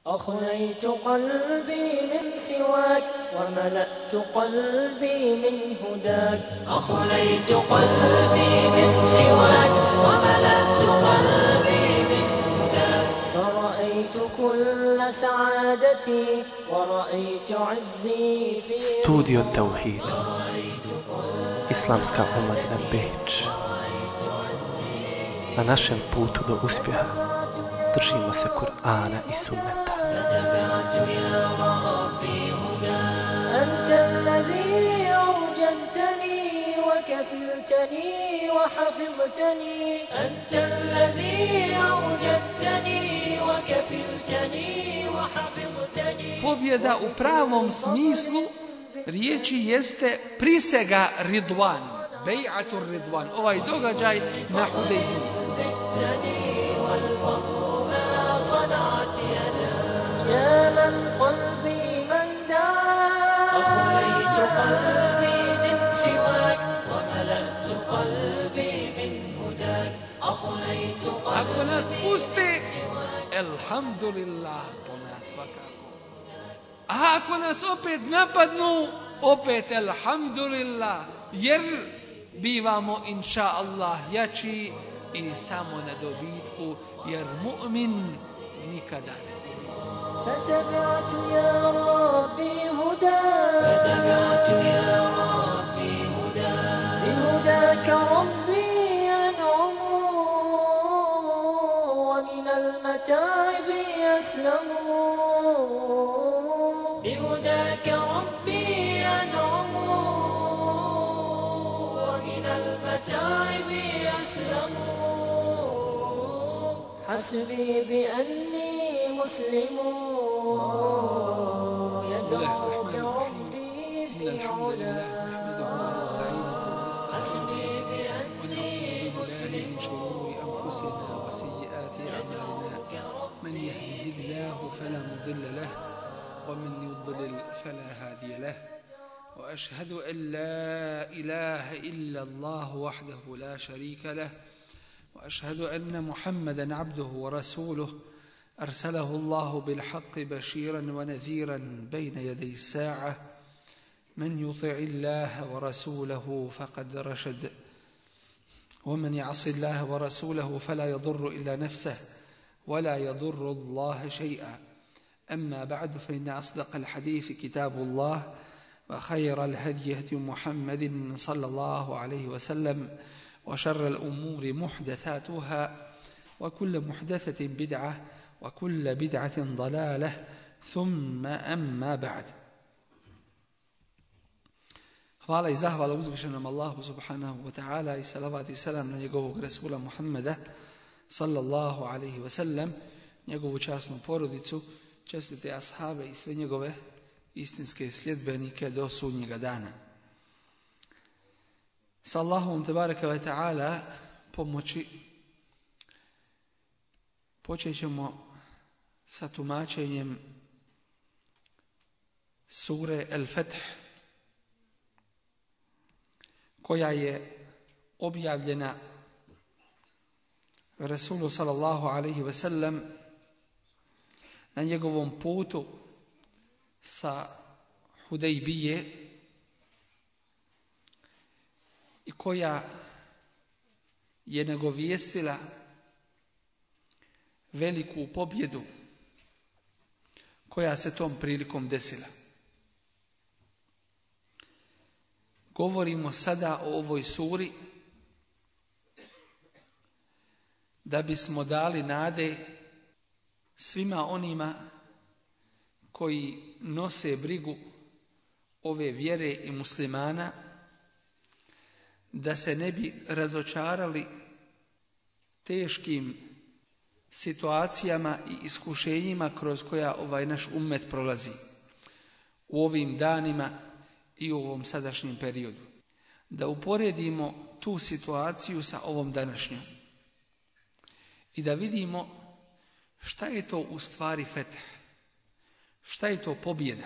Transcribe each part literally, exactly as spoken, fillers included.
أخليت قلبي من سواك وملأت قلبي من هداك أخليت قلبي من سواك وملأت قلبي من هداك فرأيت كل سعادتي ورأيت عزي في Studio Tauhid, Islamska omladina Beč. Na našem putu do uspjeha držimo se Kur'ana i Sunneta. فتبعت يا ربي هداك أنت الذي أوجدتني وكفلتني وحفظتني أنت الذي أوجدتني وكفلتني وحفظتني. Pobjeda u pravom smislu riječi jeste prisega Ridvan, bej'atur Ridvan, ovaj događaj na Hudejbiji. يا من قلبي من داك أخليت قلبي من سواك وملأت قلبي من هداك أخليت Ako nas قلبي puste, elhamdulillah, po nas svakako. A ako nas opet napadnu, opet elhamdulillah, jer bivamo inša Allah jači i samo na dobitku, jer mu'min nikada ne. فتبعت يا ربي هداك فتبعت يا ربي هداك بهداك ربي أنعم ومن المتاعب يسلم بهداك ربي أنعم ومن المتاعب يسلم حسبي بأني مسلم يدعوك ربي في علاك حسبي بأني مسلم من شرور أنفسنا وسيئات أعمالنا من يهده الله فلا مضل له ومن يضلل فلا هادي له وأشهد أن لا إله إلا الله وحده لا شريك له وأشهد أن محمدا عبده ورسوله أرسله الله بالحق بشيرا ونذيرا بين يدي الساعة من يطع الله ورسوله فقد رشد ومن يعص الله ورسوله فلا يضر إلا نفسه ولا يضر الله شيئا. أما بعد فإن أصدق الحديث كتاب الله وخير الهدي هدي محمد صلى الله عليه وسلم وشر الأمور محدثاتها وكل محدثة بدعة وكل بدعة ضلالة ثم أما بعد. Hvala i zahvala uzvišenom Allahu subhanahu wa ta'ala i salavat i salam na njegovog Rasula Muhammeda sallallahu alaihi wa sallam, njegovu časnu porodicu, čestite ashabe i sve njegove istinske sljedbenike do sudnjega dana. Sa Allahom tebareka wa ta'ala pomoći počet ćemo sa tumačenjem sure El-Feth, koja je objavljena Rasulu sallallahu alaihi ve sellem na njegovom putu sa Hudejbije i koja je nagovijestila veliku pobjedu koja se tom prilikom desila. Govorimo sada o ovoj suri da bismo dali nade svima onima koji nose brigu ove vjere i muslimana, da se ne bi razočarali teškim situacijama i iskušenjima kroz koja ovaj naš ummet prolazi u ovim danima i u ovom sadašnjem periodu. Da uporedimo tu situaciju sa ovom današnjom i da vidimo šta je to u stvari fetih, šta je to pobjeda.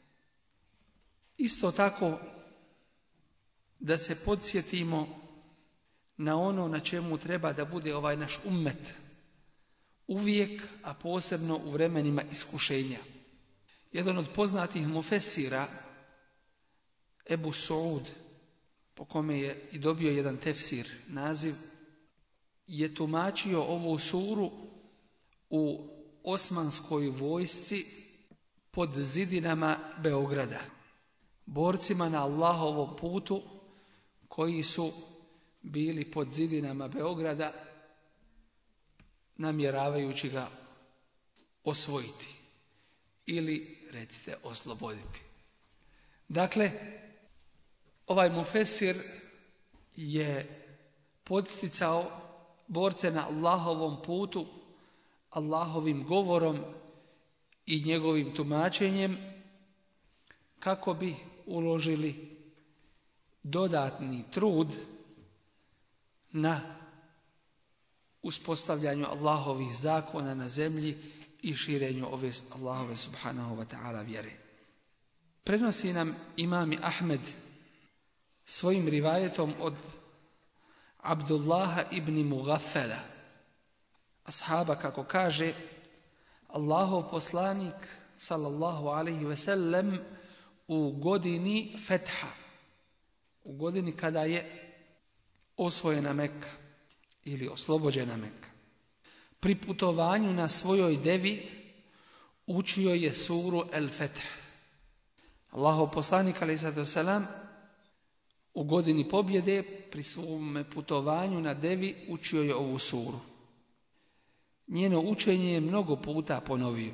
Isto tako da se podsjetimo na ono na čemu treba da bude ovaj naš ummet uvijek, a posebno u vremenima iskušenja. Jedan od poznatih mufesira, Ebu Suud, po kome je i dobio jedan tefsir naziv, je tumačio ovu suru u osmanskoj vojsci pod zidinama Beograda. Borcima na Allahovom putu koji su bili pod zidinama Beograda namjeravajući ga osvojiti ili, recite, osloboditi. Dakle, ovaj mufesir je podsticao borce na Allahovom putu, Allahovim govorom i njegovim tumačenjem kako bi uložili dodatni trud na uspostavljanju Allahovih zakona na zemlji i širenju ove Allahove subhanahu wa ta'ala vjere. Prenosi nam imam Ahmed svojim rivajetom od Abdullaha ibn Mughaffala, ashaba, kako kaže, Allahov poslanik sallallahu alaihi ve sellem u godini fetha, u godini kada je osvojena Mekka ili oslobođena Mekka, pri putovanju na svojoj devi učio je suru El-Feth. Allahov poslanik alejhi salatu vesselam u godini pobjede pri svom putovanju na devi učio je ovu suru. Njeno učenje je mnogo puta ponovio.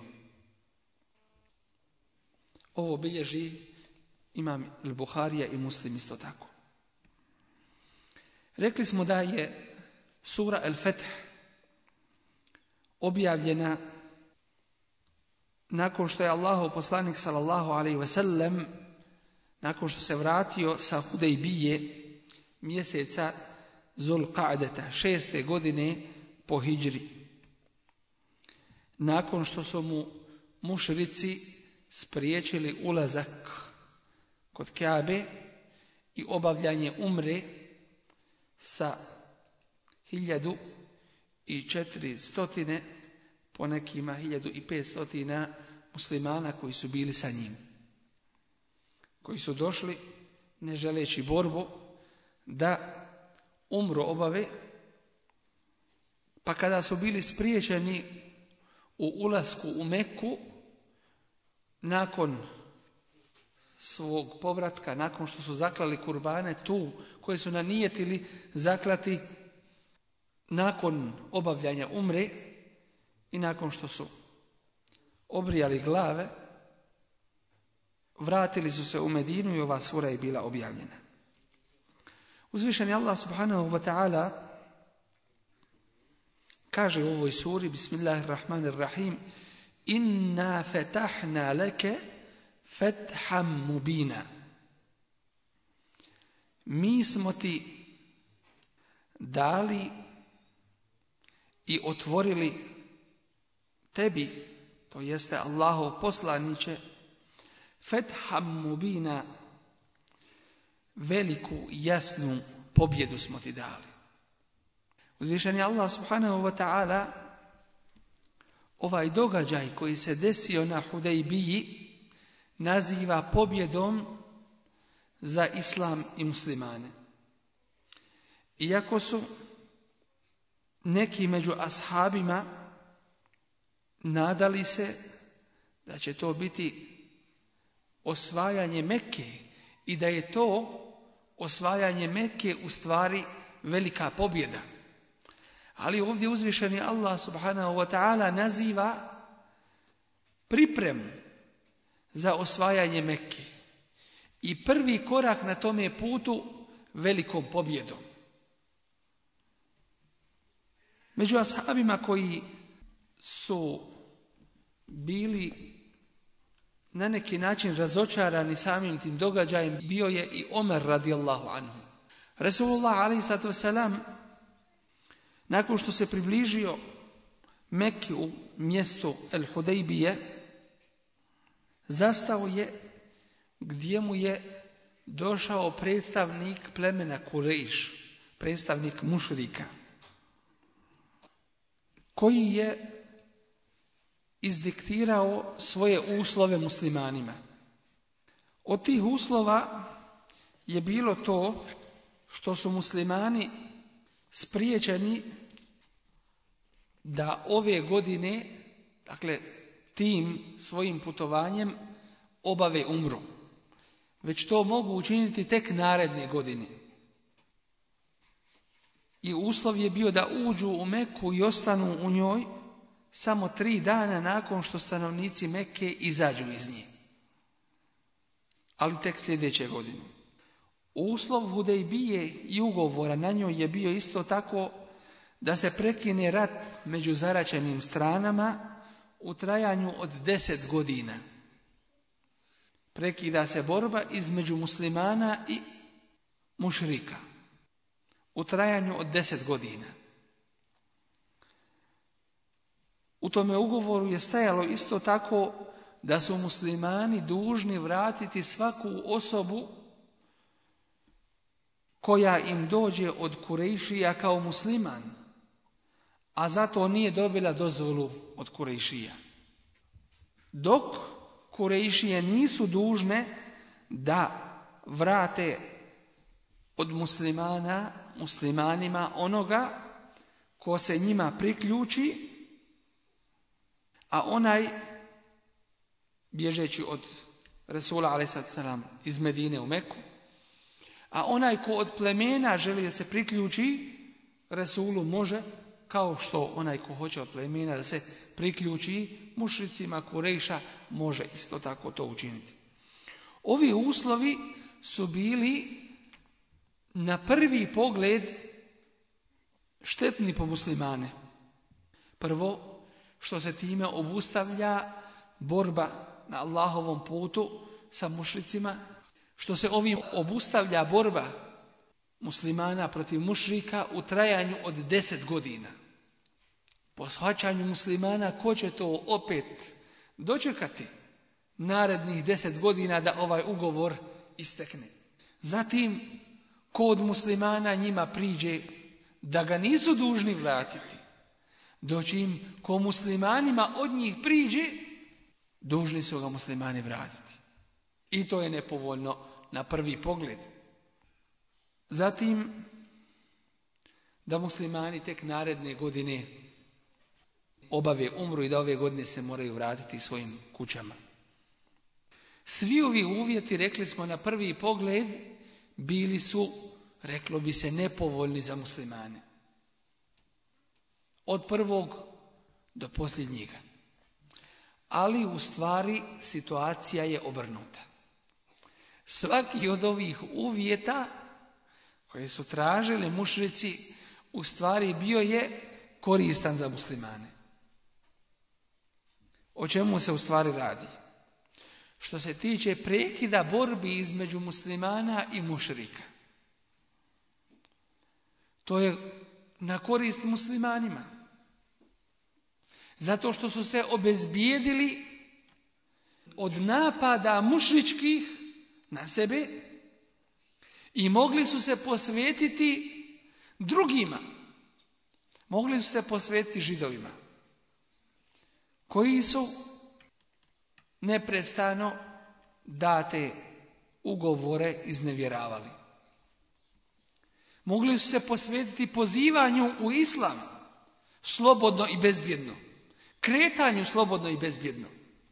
Ovo bilježi imam Al-Buharija i Muslim isto tako. Rekli smo da je sura El-Feth objavljena nakon što je Allahov poslanik sallallahu alejhi ve sellem, nakon što se vratio sa Hudejbije mjeseca Zulqa'deta, šeste godine po hidžri. Nakon što su mu mušrici spriječili ulazak kod Kabe i obavljanje umre sa hiljadu i četiri stotine, po nekima hiljadu i pet stotina muslimana koji su bili sa njim, koji su došli ne želeći borbu da umru obave, pa kada su bili spriječeni u ulasku u Meku, nakon svog povratka, nakon što su zaklali kurbane tu koje su nanijetili zaklati nakon obavljanja umre i nakon što su obrijali glave, vratili su se u Medinu i ova sura je bila objavljena. Uzvišeni Allah subhanahu wa ta'ala kaže u ovoj suri, Bismillahirrahmanirrahim, Inna fetahna leke fetham mubina. Mi smo ti dali i otvorili tebi, to jeste Allahov poslaniće, fetham mubina, veliku jasnu pobjedu smo ti dali. Uzvišeni Allah subhanahu wa ta'ala ovaj događaj koji se desio na Hudejbiji naziva pobjedom za islam i muslimane. Iako su neki među ashabima nadali se da će to biti osvajanje Mekke i da je to osvajanje Mekke u stvari velika pobjeda. Ali ovdje uzvišeni Allah subhanahu wa ta'ala naziva pripremu za osvajanje Mekke i prvi korak na tome putu velikom pobjedom. Među ashabima koji su bili na neki način razočarani samim tim događajem bio je i Omer radijallahu anhu. Resulullah alejhi salatu vesselam nakon što se približio Mekki u mjestu El Hudejbije, zastao je gdje mu je došao predstavnik plemena Kurejš, predstavnik mušrika, koji je izdiktirao svoje uslove muslimanima. Od tih uslova je bilo to što su muslimani spriječeni da ove godine, dakle tim svojim putovanjem, obave umru. Već to mogu učiniti tek naredne godine. I uslov je bio da uđu u Meku i ostanu u njoj samo tri dana nakon što stanovnici Mekke izađu iz nje. Ali tek sljedeće godine. Uslov Hudejbije i ugovora na njoj je bio isto tako da se prekine rat među zaraćenim stranama u trajanju od deset godina. Prekida se borba između muslimana i mušrika u trajanju od deset godina. U tome ugovoru je stajalo isto tako da su muslimani dužni vratiti svaku osobu koja im dođe od Kurejšija kao musliman, a zato nije dobila dozvolu od Kurejšija. Dok Kurejšije nisu dužne da vrate od muslimana, muslimanima onoga ko se njima priključi, a onaj, bježeći od Resula alejhi selam iz Medine u Meku, a onaj ko od plemena želi da se priključi Resulu može, kao što onaj ko hoće od plemena da se priključi mušricima Kurejša može isto tako to učiniti. Ovi uslovi su bili na prvi pogled štetni po muslimane. Prvo, što se time obustavlja borba na Allahovom putu sa mušricima, što se ovim obustavlja borba muslimana protiv mušrika u trajanju od deset godina. Po shvaćanju muslimana, ko će to opet dočekati narednih deset godina da ovaj ugovor istekne. Zatim, ko od muslimana njima priđe da ga nisu dužni vratiti, doći im ko muslimanima od njih priđe, dužni su ga muslimani vratiti. I to je nepovoljno na prvi pogled. Zatim, da muslimani tek naredne godine obave umru i da ove godine se moraju vratiti svojim kućama. Svi ovi uvjeti, rekli smo na prvi pogled, bili su, reklo bi se, nepovoljni za muslimane. Od prvog do posljednjega. Ali u stvari situacija je obrnuta. Svaki od ovih uvjeta koje su tražili mušrici u stvari bio je koristan za muslimane. O čemu se u stvari radi? Što se tiče prekida borbi između muslimana i mušrika, to je na korist muslimanima. Zato što su se obezbijedili od napada mušričkih na sebe i mogli su se posvetiti drugima. Mogli su se posvetiti Židovima, koji su neprestano date ugovore iznevjeravali. Mogli su se posvetiti pozivanju u islam slobodno i bezbjedno. Kretanju slobodno i bezbjedno.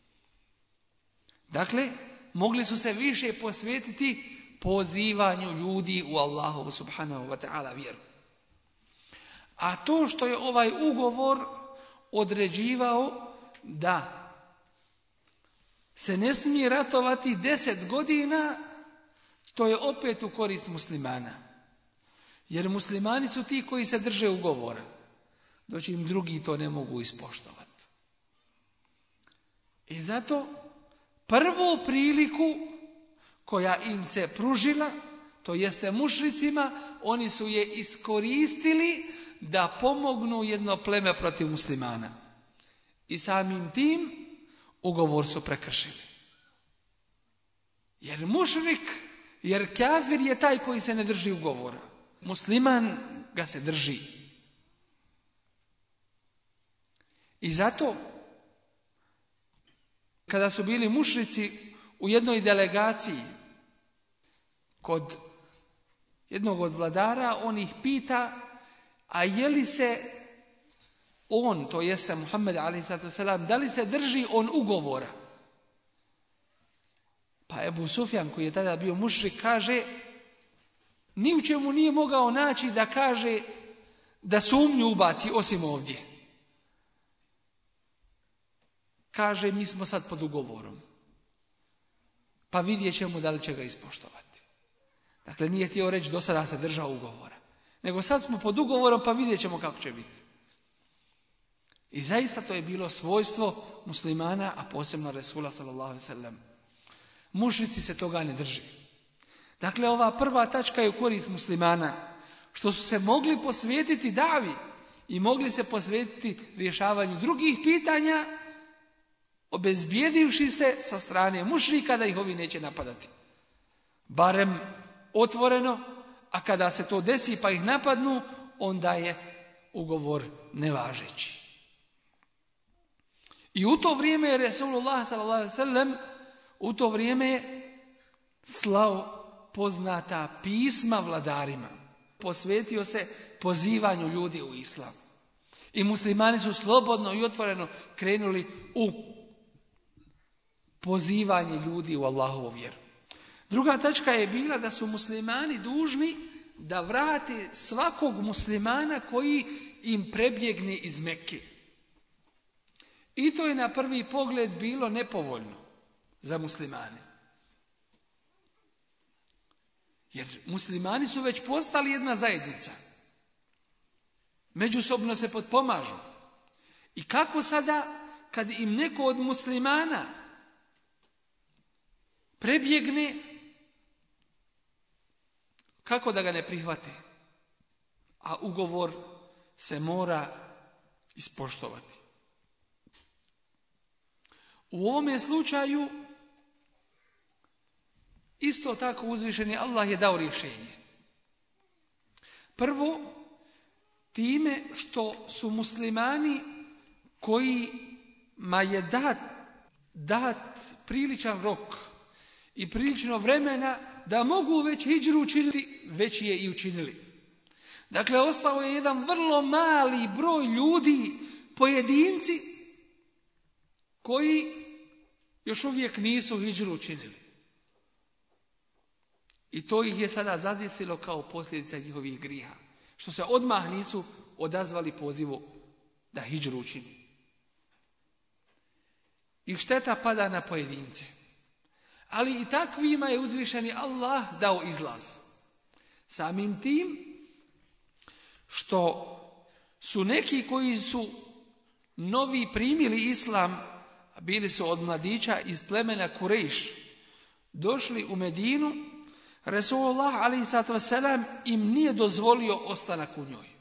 Dakle, mogli su se više posvetiti pozivanju ljudi u Allahovu subhanahu wa ta'ala vjeru. A to što je ovaj ugovor određivao da se ne smije ratovati deset godina, to je opet u korist muslimana. Jer muslimani su ti koji se drže ugovora, dok im drugi to ne mogu ispoštovati. I zato prvu priliku koja im se pružila, to jeste mušricima, oni su je iskoristili da pomognu jedno pleme protiv muslimana. I samim tim ugovor su prekršili. Jer mušrik, jer kafir je taj koji se ne drži ugovora. Musliman ga se drži. I zato Kada su bili mušrici u jednoj delegaciji kod jednog od vladara, on ih pita, a je li se on, to jeste Muhammed alejhi salatu selam, da li se drži on ugovora? Pa Ebu Sufjan, koji je tada bio mušrik, kaže, ni u čemu nije mogao naći da kaže da sumnju ubaci osim ovdje. Kaže, mi smo sad pod ugovorom. Pa vidjet ćemo da li će ga ispoštovati. Dakle, nije htio reći do sada se držao ugovora. Nego sad smo pod ugovorom, pa vidjet ćemo kako će biti. I zaista to je bilo svojstvo muslimana, a posebno Resula sallallahu alejhi ve sellem. Mušrici se toga ne drži. Dakle, ova prva tačka je u korist muslimana, što su se mogli posvetiti davi i mogli se posvetiti rješavanju drugih pitanja, obezbijedivši se sa strane mušrika da ih ovi neće napadati. Barem otvoreno, a kada se to desi pa ih napadnu, onda je ugovor nevažeći. I u to vrijeme je Resulullah sallallahu alejhi ve sellem u to vrijeme slao poznata pisma vladarima. Posvetio se pozivanju ljudi u islam. I muslimani su slobodno i otvoreno krenuli u pozivanje ljudi u Allahovu vjeru. Druga tačka je bila da su muslimani dužni da vrate svakog muslimana koji im prebjegne iz Mekke. I to je na prvi pogled bilo nepovoljno za muslimane. Jer muslimani su već postali jedna zajednica. Međusobno se potpomažu. I kako sada, kad im neko od muslimana prebjegne, kako da ga ne prihvate? A ugovor se mora ispoštovati. U ovome slučaju isto tako uzvišeni Allah je dao rješenje. Prvo, time što su muslimani kojima je dat, dat priličan rok i prilično vremena da mogu već hidžru učiniti, već je i učinili. Dakle, ostao je jedan vrlo mali broj ljudi, pojedinci, koji još uvijek nisu hidžru učinili. I to ih je sada zadesilo kao posljedica njihovih grijeha. Što se odmah nisu odazvali pozivu da hidžru učini. I šteta pada na pojedince. Ali i takvima je uzvišeni Allah dao izlaz. Samim tim što su neki koji su novi primili islam, bili su od mladića iz plemena Kurejš, došli u Medinu, Resulullah alejhi salatu vesselam im nije dozvolio ostanak u njoj.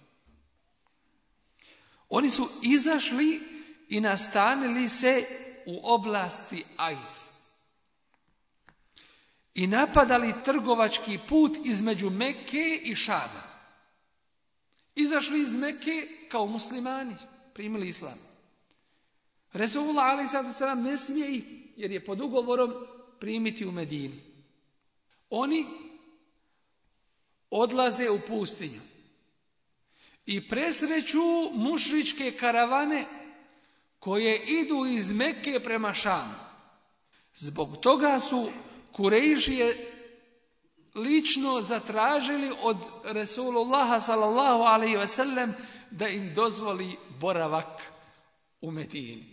Oni su izašli i nastanili se u oblasti Ajz. I napadali trgovački put između Mekke i Šama. Izašli iz Mekke kao muslimani, primili islam. Resulullah alejhi salatu vesselam ne smije ih, jer je pod ugovorom, primiti u Medini. Oni odlaze u pustinju i presreću mušričke karavane koje idu iz Mekke prema Šamu. Zbog toga su Kurejšije lično zatražili od Resulullaha sallallahu alejhi ve sellem da im dozvoli boravak u Medini.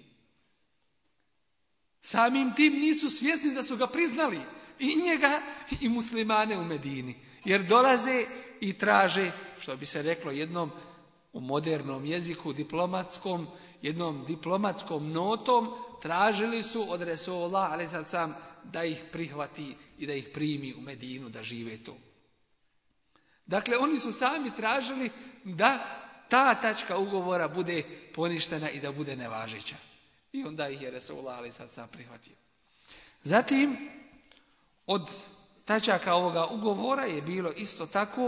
Samim tim nisu svjesni da su ga priznali, i njega i muslimane u Medini. Jer dolaze i traže, što bi se reklo jednom u modernom jeziku diplomatskom, jednom diplomatskom notom, tražili su od Resulullah alejhi ve sellem da ih prihvati i da ih primi u Medinu da žive tu. Dakle, oni su sami tražili da ta tačka ugovora bude poništena i da bude nevažeća. I onda ih je Resulullah alejhi ve sellem prihvatio. Zatim, od tačaka ovoga ugovora je bilo isto tako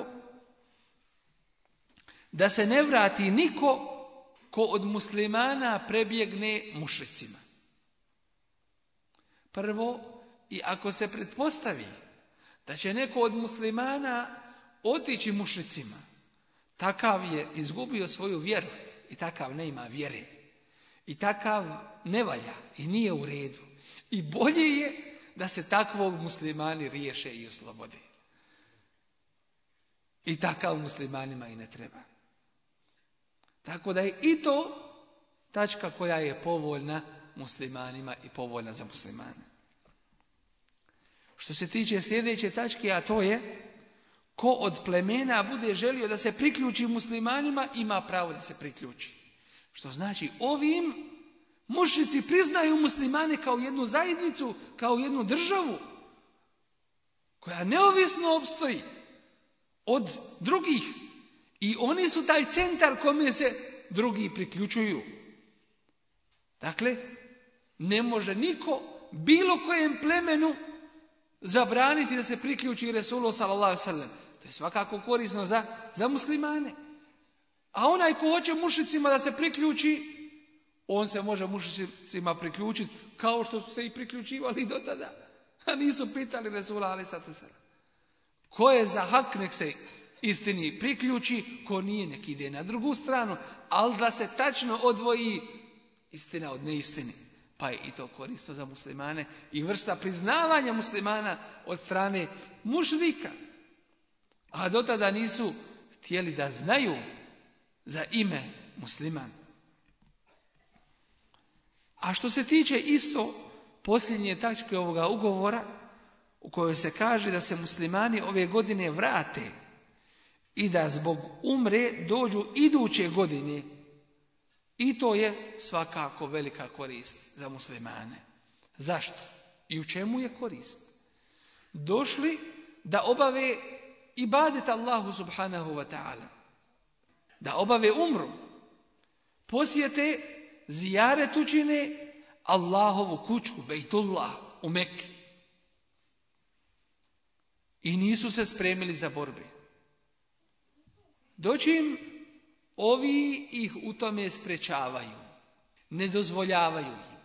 da se ne vrati niko ko od muslimana prebjegne mušricima. Prvo, i ako se pretpostavi da će neko od muslimana otići mušricima, takav je izgubio svoju vjeru i takav ne ima vjere. I takav ne valja i nije u redu. I bolje je da se takvog muslimani riješe i oslobode. I takav muslimanima i ne treba. Tako da je i to tačka koja je povoljna muslimanima i povoljna za muslimane. Što se tiče sljedeće tačke, a to je ko od plemena bude želio da se priključi muslimanima, ima pravo da se priključi. Što znači ovim mušrici priznaju muslimane kao jednu zajednicu, kao jednu državu koja neovisno opstoji od drugih. I oni su taj centar kome se drugi priključuju. Dakle, ne može niko bilo kojem plemenu zabraniti da se priključi Resulu sallallahu alejhi ve sellem. To je svakako korisno za, za muslimane. A onaj ko hoće mušicima da se priključi, on se može mušicima priključiti kao što su se i priključivali do tada. A nisu pitali Resula alejhi ve sellem. Ko je za hak, nek se istini priključi, ko nije, nek ide na drugu stranu, ali da se tačno odvoji istina od neistine. Pa je i to korisno za muslimane i vrsta priznavanja muslimana od strane mušrika. A do tada nisu htjeli da znaju za ime musliman. A što se tiče isto posljednje tačke ovoga ugovora, u kojoj se kaže da se muslimani ove godine vrate i da zbog umre dođu iduće godine. I to je svakako velika korist za muslimane. Zašto? I u čemu je korist? Došli da obave ibadet Allahu subhanahu wa ta'ala. Da obave umru. Posjete zijaret učine Allahovu kuću, Bejtullah, u Mekki. I nisu se spremili za borbe. Dočim ovi ih u tome sprečavaju. Ne dozvoljavaju im.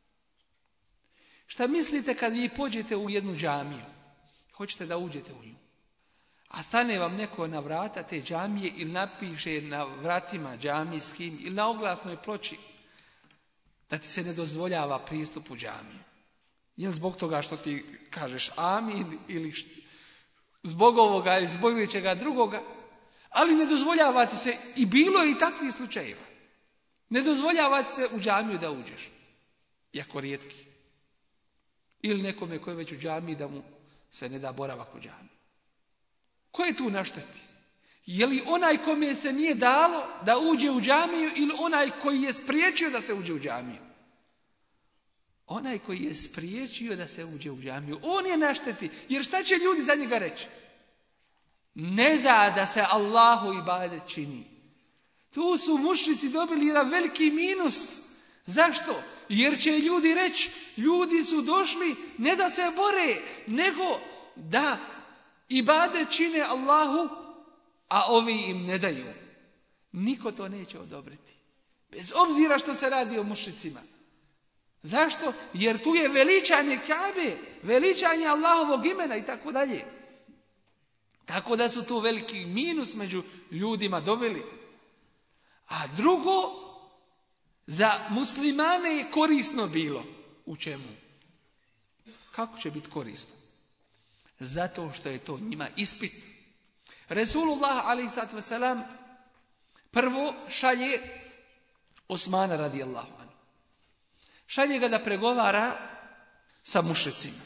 Šta mislite kad vi pođete u jednu džamiju? Hoćete da uđete u nju. A stane vam neko na vrata te džamije ili napiše na vratima džamijskim ili na oglasnoj ploči da ti se ne dozvoljava pristup u džamiju. Je li zbog toga što ti kažeš amin ili zbog ovoga ili zbog nečega drugoga? Ali ne dozvoljava ti se, i bilo je i takvih slučajeva, ne dozvoljava ti se u džamiju da uđeš. Jako rijetki. Ili nekome koji je već u džamiji da mu se ne da boravak u džamiji. Ko je tu našteti? Je li onaj kome se nije dalo da uđe u džamiju ili onaj koji je spriječio da se uđe u džamiju? Onaj koji je spriječio da se uđe u džamiju. On je našteti. Jer šta će ljudi za njega reći? Ne da da se Allahu ibadet čini. Tu su mušrici dobili jedan veliki minus. Zašto? Jer će ljudi reći, ljudi su došli ne da se bore, nego da ibadet čine Allahu, a ovi im ne daju. Niko to neće odobriti. Bez obzira što se radi o mušricima. Zašto? Jer tu je veličanje Kabe, veličanje Allahovog imena i tako dalje. Tako da su tu veliki minus među ljudima dobili. A drugo, za muslimane je korisno bilo. U čemu? Kako će biti korisno? Zato što je to njima ispit. Resulullah alejhi ve sellem prvo šalje Osmana radijallahu anhu. Šalje ga da pregovara sa mušricima.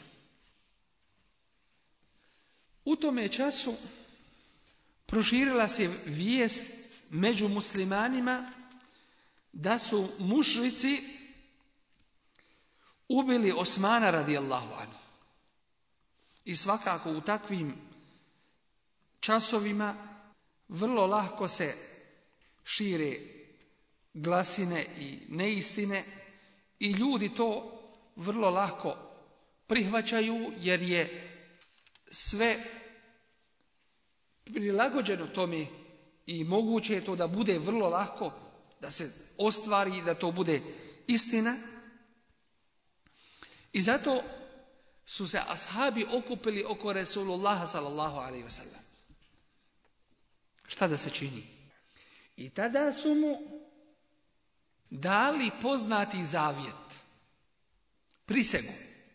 U tome času proširila se vijest među muslimanima da su mušrici ubili Osmana radijallahu anhu. I svakako u takvim časovima vrlo lako se šire glasine i neistine i ljudi to vrlo lako prihvaćaju jer je sve prilagođeno tome i moguće je to da bude vrlo lako, da se ostvari i da to bude istina. I zato su se ashabi okupili oko Resulullaha sallallahu alaihi wasallam. Šta da se čini? I tada su mu dali poznati zavjet, prisegu,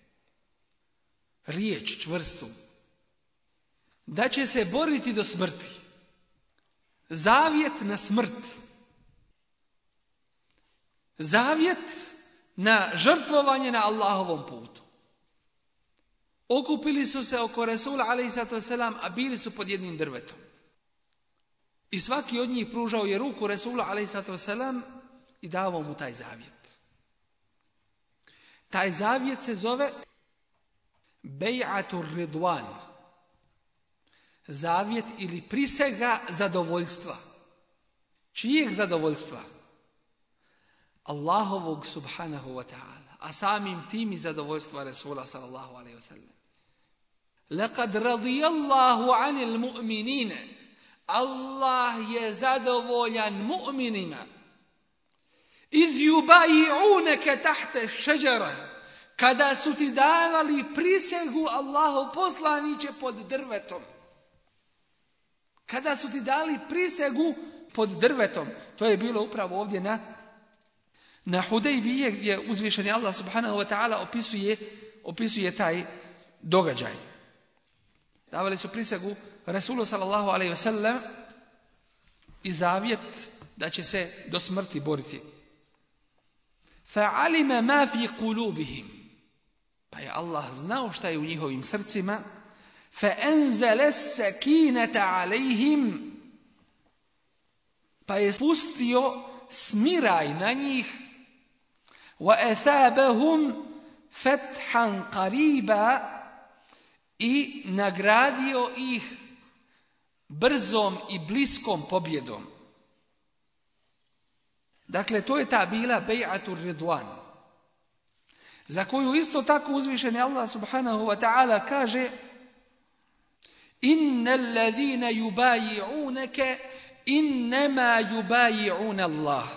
riječ čvrstu, da će se boriti do smrti. Zavjet na smrt. Zavjet na žrtvovanje na Allahovom putu. Okupili su se oko Resula alejhiselatu vesselam, a bili su pod jednim drvetom. I svaki od njih pružao je ruku Resula alejhiselatu vesselam i davao mu taj zavjet. Taj zavjet se zove Bej'atur Ridwan. Zavjet ili prisega zadovoljstva. Čijeg zadovoljstva? Allahovog subhanahu wa ta'ala. A samim tim i zadovoljstva Resula sallallahu alaihi wa sallam. Laqad radijallahu anil mu'minine. Allah je zadovoljan mu'minima. Iz yubayi'unaka tahta šeđara. Kada su ti davali prisegu Allahov poslaniće pod drvetom. Kada su ti dali prisegu pod drvetom. To je bilo upravo ovdje na, na Hudejbije gdje uzvišeni Allah subhanahu wa ta'ala opisuje, opisuje taj događaj. Davali su prisegu Rasulu sallallahu alaihi wa sallam i zavjet da će se do smrti boriti. Fa'alima ma fi qulubihim. Pa je Allah znao šta je u njihovim srcima. فَأَنْزَلَ السَّكِينَةَ عَلَيْهِمْ. Pa je spustio smiraj na njih. وَأَثَابَهُمْ فَتْحًا قَرِيبًا. I nagradio ih brzom i bliskom pobjedom. Dakle, to je ta bila Bej'atur Ridwan, za koju isto tako uzvišeni Allah subhanahu wa ta'ala kaže: Innal ladhina yubayi'unaka innama yubayi'una Allah.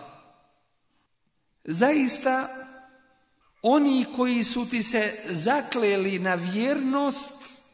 Zaista oni koji su ti se zakleli na vjernost,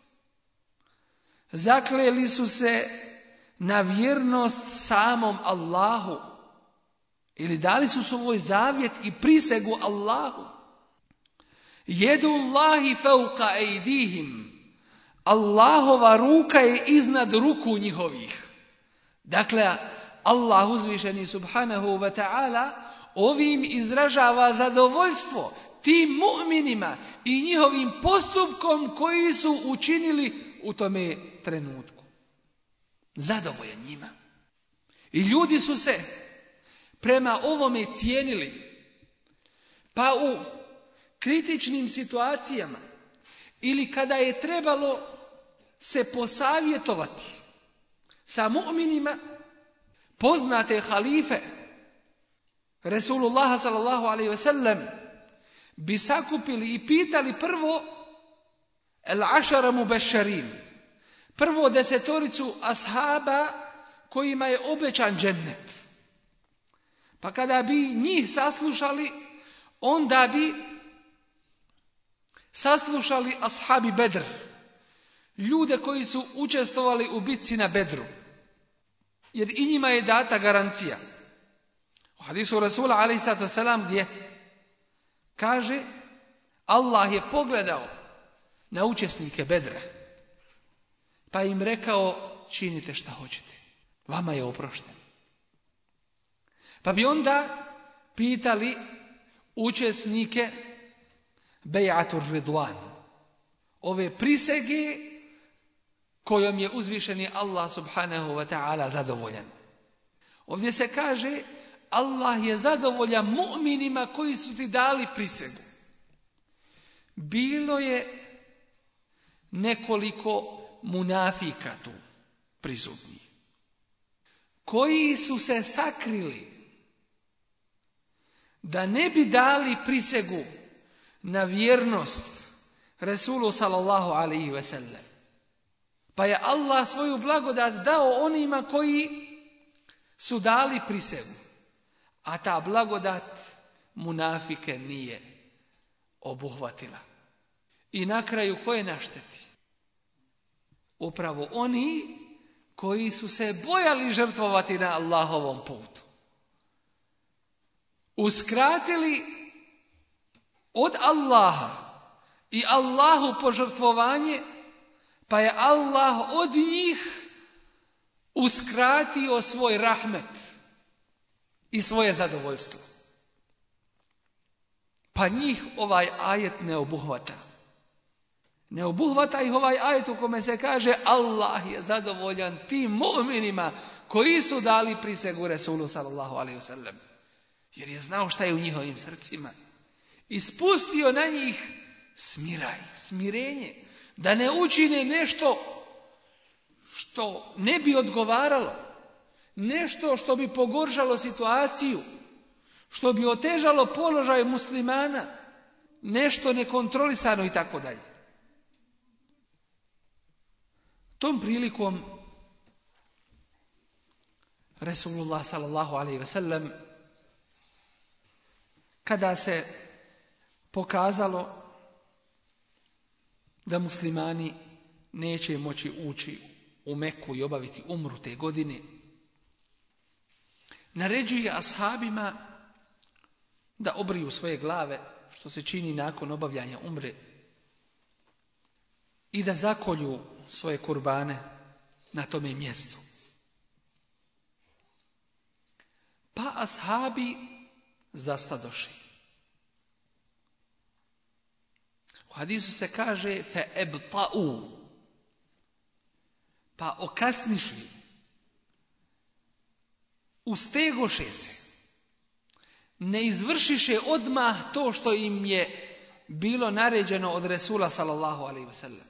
zakleli su se na vjernost samom Allahu. Ili dali su svoj zavjet i prisegu Allahu. Jedu Allahi fauqa ejdihim. Allahova ruka je iznad ruku njihovih. Dakle, Allah uzvišeni subhanahu wa ta'ala ovim izražava zadovoljstvo tim mu'minima i njihovim postupkom koji su učinili u tome trenutku. Zadovoljan njima. I ljudi su se prema ovome cijenili. Pa u kritičnim situacijama ili kada je trebalo se posavjetovati sa mu'minima, poznate halife Resulullah sallallahu alaihi ve sellem bi sakupili i pitali prvo el-ašara mubešarin, prvo desetoricu ashaba kojima je obećan džennet. Pa kada bi njih saslušali, onda bi saslušali ashabi Bedr, ljude koji su učestvovali u bitci na Bedru, jer i njima je data garancija. U hadisu Rasula alejhiselatu vesselam gdje kaže: Allah je pogledao na učesnike Bedra, pa im rekao: činite šta hoćete, vama je oprošteno. Pa bi onda pitali učesnike Bej'atur Ridwan, ove prisege kojom je uzvišeni Allah subhanahu wa ta'ala zadovoljan. Ovdje se kaže: Allah je zadovoljan mu'minima koji su ti dali prisegu. Bilo je nekoliko munafika tu prisutnih, koji su se sakrili da ne bi dali prisegu na vjernost Resulu sallallahu alaihi ve sellem. Pa je Allah svoju blagodat dao onima koji su dali prisegu, a ta blagodat munafike nije obuhvatila. I na kraju ko je na šteti? Upravo oni koji su se bojali žrtvovati na Allahovom putu. Uskratili od Allaha i Allahu požrtvovanje, pa je Allah od njih uskratio svoj rahmet i svoje zadovoljstvo. Pa njih ovaj ajet ne obuhvata. Ne obuhvata ih ovaj ajet u kome se kaže Allah je zadovoljan tim mu'minima koji su dali prisegu Resulu sallallahu alaihi wasallam. Jer je znao šta je u njihovim srcima. I spustio na njih smiraj, smirenje. Da ne učine nešto što ne bi odgovaralo. Nešto što bi pogoršalo situaciju. Što bi otežalo položaj muslimana. Nešto nekontrolisano i tako dalje. Tom prilikom Resulullah sallallahu alaihi ve sellem, kada se pokazalo da muslimani neće moći ući u Meku i obaviti umru te godine, naređuje ashabima da obriju svoje glave, što se čini nakon obavljanja umre, i da zakolju svoje kurbane na tome mjestu. Pa ashabi zastadoše. U hadisu se kaže fe ebta'u, pa okasnišli, ustegoše se, ne izvršiše odmah to što im je bilo naređeno od Resula sallallahu alaihi wasallam.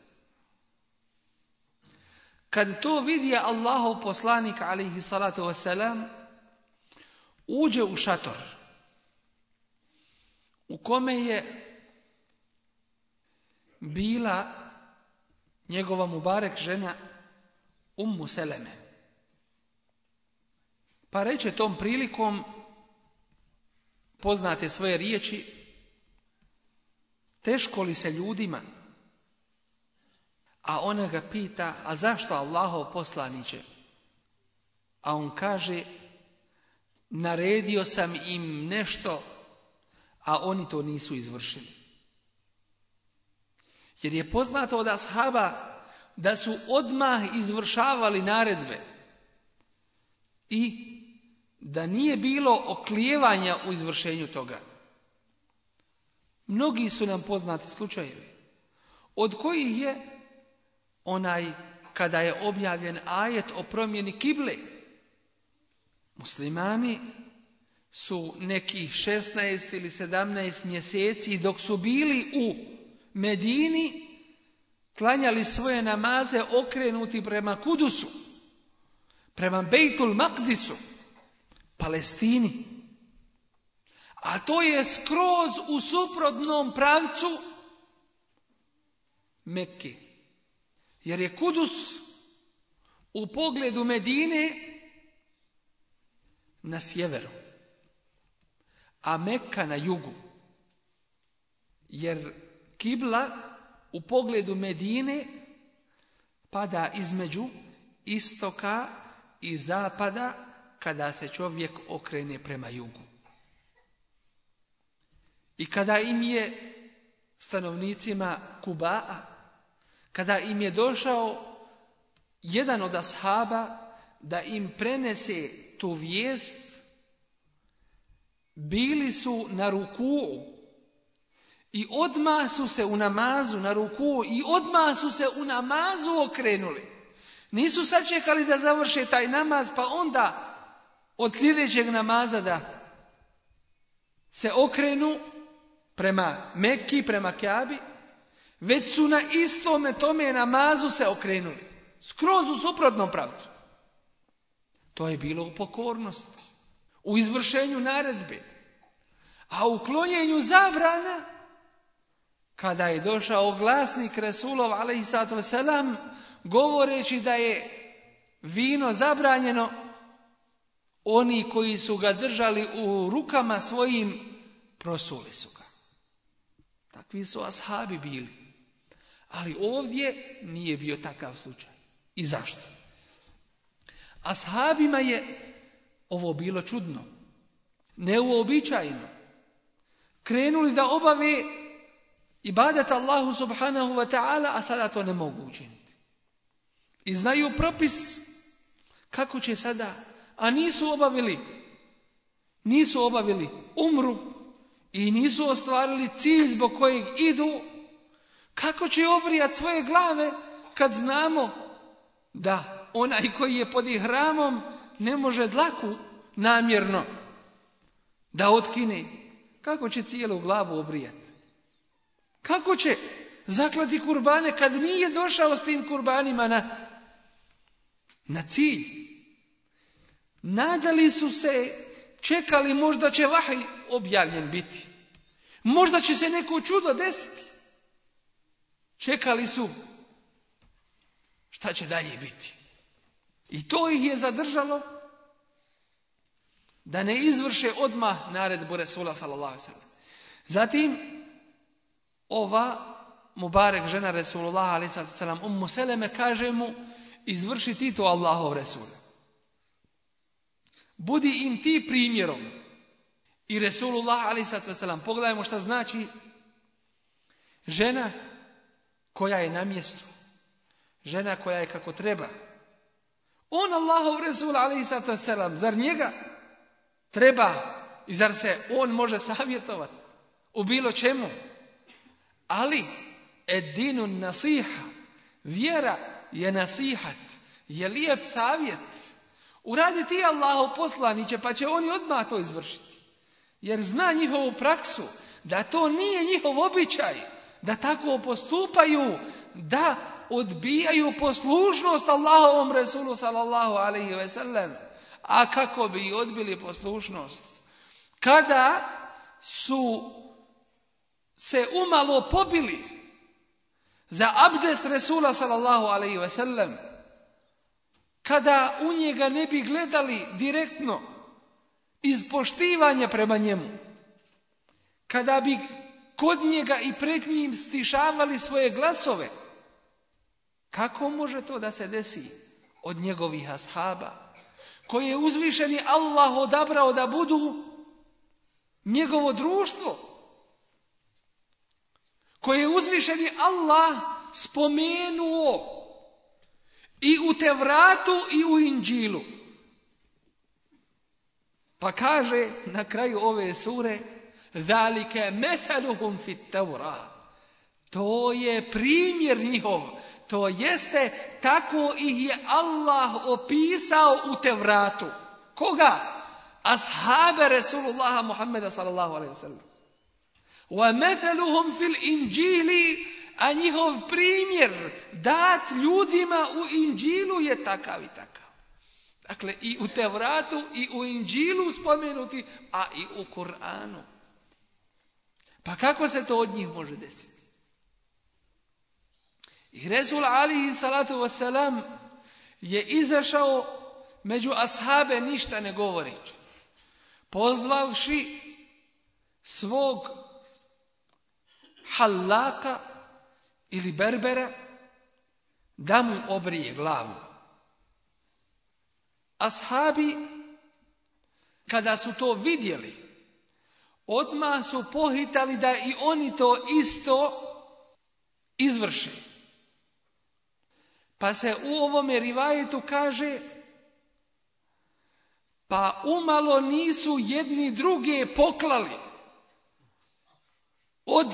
Kad to vidi Allahov poslanik alaihi salatu wasalam, uđe u šator u kome je bila njegova mubarek žena Ummu Seleme. Pa reče tom prilikom poznate svoje riječi: teško li se ljudima? A ona ga pita: a zašto Allahov poslaniće? A on kaže: naredio sam im nešto, a oni to nisu izvršili. Jer je poznato od ashaba da su odmah izvršavali naredbe i da nije bilo oklijevanja u izvršenju toga. Mnogi su nam poznati slučajevi, od kojih je onaj kada je objavljen ajet o promjeni kible. Muslimani su nekih šesnaest ili sedamnaest mjeseci dok su bili u Medini klanjali svoje namaze okrenuti prema Kudusu, prema Bejtul Makdisu, Palestini. A to je skroz u suprotnom pravcu Mekke. Jer je Kudus u pogledu Medine na sjeveru, a Mekka na jugu. Jer kibla u pogledu Medine pada između istoka i zapada kada se čovjek okrene prema jugu. I kada im je stanovnicima Kuba'a, kada im je došao jedan od ashaba da im prenese tu vijest, bili su na rukuu i odmah su se u namazu na rukuu i odmah su se u namazu okrenuli. Nisu sačekali da završe taj namaz pa onda od sljedećeg namaza da se okrenu prema Mekki, prema Kjabi, već su na istome tome namazu se okrenuli. Skroz u suprotnom pravcu. To je bilo u pokornosti, u izvršenju naredbe. A u klonjenju zabrana, kada je došao glasnik Resulov alejhi salatu vesselam, govoreći da je vino zabranjeno, oni koji su ga držali u rukama svojim, prosuli su ga. Takvi su ashabi bili. Ali ovdje nije bio takav slučaj. I zašto? Ashabima je ovo bilo čudno, neuobičajeno. Krenuli da obave ibadet Allahu subhanahu wa ta'ala, a sada to ne mogu učiniti. I znaju propis kako će sada, a nisu obavili, nisu obavili umru i nisu ostvarili cilj zbog kojeg idu. Kako će obrijati svoje glave kad znamo da onaj koji je pod ihramom ne može dlaku namjerno da otkine? Kako će cijelu glavu obrijati? Kako će zaklati kurbane kad nije došao s tim kurbanima na, na cilj? Nadali su se, čekali možda će vahij objavljen biti. Možda će se neko čudo desiti. Čekali su šta će dalje biti. I to ih je zadržalo da ne izvrše odmah naredbu Resula sallallahu alejhi ve sellem. Zatim ova Mubarek žena Resulullah alejhi ve sellem Ummu Seleme kaže mu: izvrši ti to Allahov Resul. Budi im ti primjerom. I Resulullah alejhi ve sellem, pogledajmo šta znači žena koja je na mjestu. Žena koja je kako treba. On Allahov Resul alejhi ve sellem, zar njega treba i zar se on može savjetovati u bilo čemu? Ali edinu nasiha, vjera je nasihat, je lijep savjet. Uradi ti Allahov poslaniće, pa će oni odmah to izvršiti. Jer zna njihovu praksu, da to nije njihov običaj, da tako postupaju, da odbijaju poslušnost Allahovom Resulu sallallahu alejhi ve sellem. A kako bi odbili poslušnost? Kada su se umalo pobili za abdest Resula sallallahu alejhi ve sellem, kada u njega ne bi gledali direktno iz poštivanja prema njemu, kada bi kod njega i pred njim stišavali svoje glasove, kako može to da se desi od njegovih ashaba, koje je uzvišeni Allah odabrao da budu njegovo društvo, koje je uzvišeni Allah spomenuo i u Tevratu i u Inđilu. Pa kaže na kraju ove sure: zalike mesaluhum fit Tevrat. To je primjer njihov. To jeste, tako ih je Allah opisao u Tevratu. Koga? Ashabe Resulullaha Muhammeda sallallahu alejhi ve sellem. Wa mesaluhum fil Inđili, a njihov primjer dat ljudima u Inđilu je takav i takav. Dakle, i u Tevratu i u Inđilu spomenuti, a i u Kur'anu. Pa kako se to od njih može desiti? I Resul alejhi salatu vesselam je izašao među ashabe ništa ne govoreći, pozvavši svog halaka ili berbera da mu obrije glavu. Ashabi, kada su to vidjeli, odmah su pohitali da i oni to isto izvrše. Pa se u ovome rivajetu kaže: pa umalo nisu jedni druge poklali od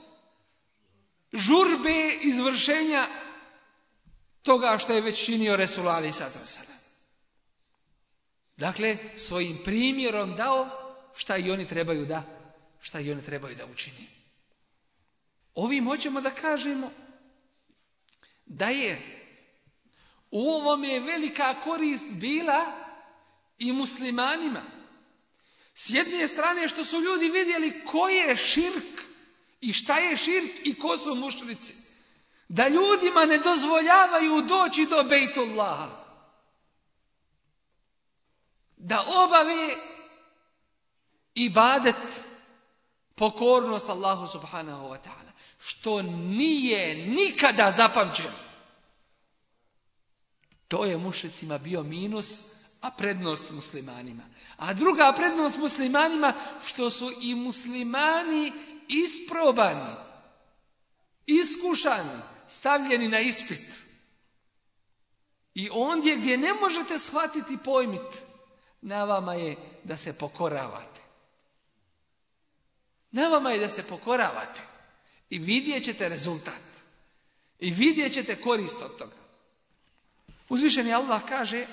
žurbe izvršenja toga što je već činio Resul alejhi salatu vesselam. Dakle, svojim primjerom dao šta i oni trebaju da, šta i oni trebaju da učine. Ovim hoćemo da kažemo da je u ovome velika korist bila i muslimanima. S jedne strane što su ljudi vidjeli ko je širk i šta je širk i ko su mušrici. Da ljudima ne dozvoljavaju doći do Bejtullaha. Da obave ibadet, pokornost Allahu subhanahu wa ta'ala. što nije nikada zapamćeno. To je mušricima bio minus, a prednost muslimanima. A druga prednost muslimanima, što su i muslimani isprobani, iskušani, stavljeni na ispit. I ondje gdje ne možete shvatiti, pojmiti, na vama je da se pokoravate. Na vama je da se pokoravate. I vidjet ćete rezultat. I vidjet ćete korist od toga. Uzvišeni Allah kaže: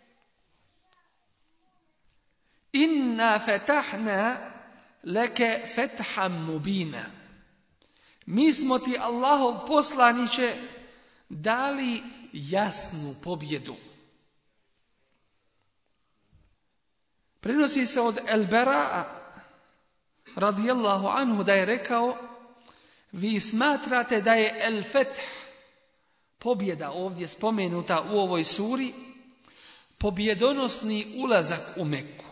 Inna fetahna leke fetham mubina. Mi smo ti, Allahov poslaniće, dali jasnu pobjedu. Prenosi se od El-Bera'a radijallahu anhu da je rekao: vi smatrate da je El-Feth, pobjeda ovdje spomenuta u ovoj suri, pobjedonosni ulazak u Meku.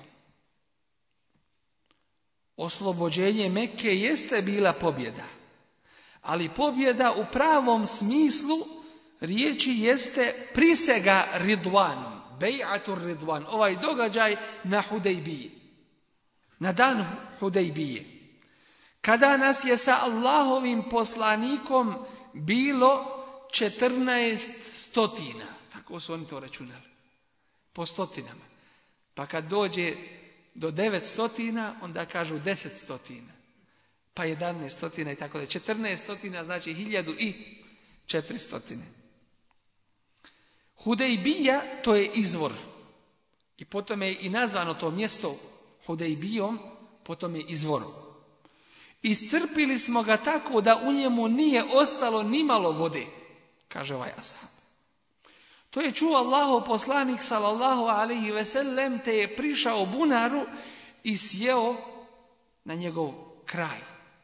Oslobođenje Mekke jeste bila pobjeda, ali pobjeda u pravom smislu riječi jeste prisega Ridvan, Bej'atur Ridvan, ovaj događaj na Hudejbiji, na dan Hudejbije, kada nas je sa Allahovim poslanikom bilo četrnaest stotina, tako su oni to računali, po stotinama. Pa kad dođe do devet stotina, onda kažu deset stotina, pa jedanaest stotina i tako da. četrnaest stotina znači hiljadu i četiri stotine. Hudejbija, to je izvor. I potom je i nazvano to mjesto Hudejbijom, potom je izvorom. Iscrpili smo ga tako da u njemu nije ostalo nimalo vode, kaže ovaj ashab. To je čuo Allahov poslanik sallallahu alejhi ve sellem, te je prišao bunaru i sjeo na njegov kraj.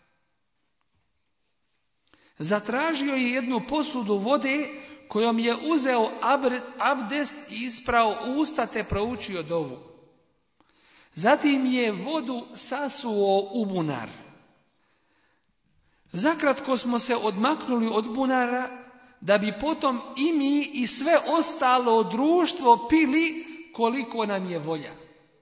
Zatražio je jednu posudu vode kojom je uzeo abdest i isprao usta te proučio dovu. Zatim je vodu sasuo u bunar. Zakratko smo se odmaknuli od bunara, da bi potom i mi i sve ostalo društvo pili koliko nam je volja.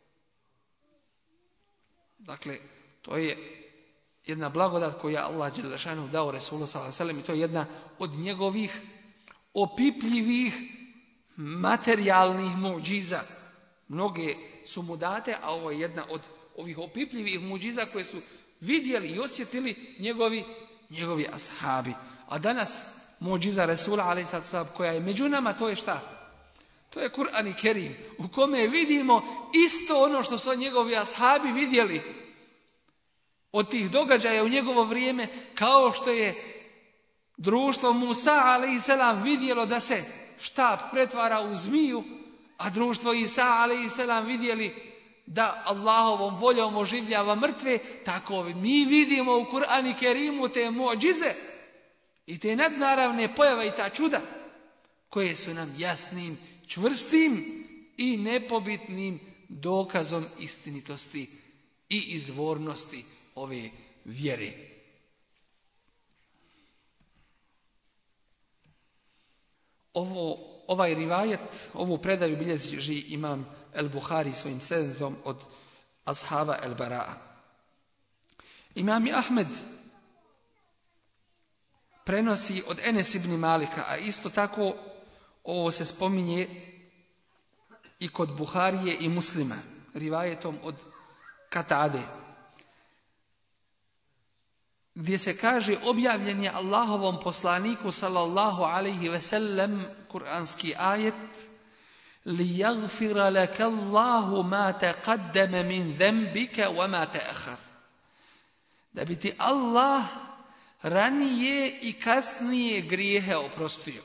Dakle, to je jedna blagodat koju je Allah dželle šanehu dao Resulu sallallahu alejhi ve sellem, i to je jedna od njegovih opipljivih materijalnih muđiza. Mnoge su mu date, a ovo je jedna od ovih opipljivih muđiza koje su vidjeli i osjetili njegovi, njegovi ashabi. A danas muđiza Resula alejhi selam koja je među nama, to je šta? To je Kur'an i Kerim, u kome vidimo isto ono što su njegovi ashabi vidjeli od tih događaja u njegovo vrijeme, kao što je društvo Musa alejhi selam vidjelo da se štap pretvara u zmiju, a društvo Isa alejhi selam vidjeli da Allahovom voljom oživljava mrtve. Tako mi vidimo u Kur'anu i Kerimu te muđize i te nadnaravne pojave i ta čuda koje su nam jasnim, čvrstim i nepobitnim dokazom istinitosti i izvornosti ove vjere. Ovo, ovaj rivajet, ovu predaju bilježi imam El-Buhari svojim senedom od ashaba El-Bara'a. Imam Ahmed prenosi od Enes ibn Malika, a isto tako ovo se spominje i kod Buharije i Muslima, rivajetom od Katade, gdje se kaže: objavljen je Allahovom poslaniku sallallahu alejhi ve sellem kuranski ajet: li yaghfira laka Allahu ma taqaddama min dhanbika wa ma ta'akhkhar, da bi ti Allah ranije i kasnije grijehe oprostio.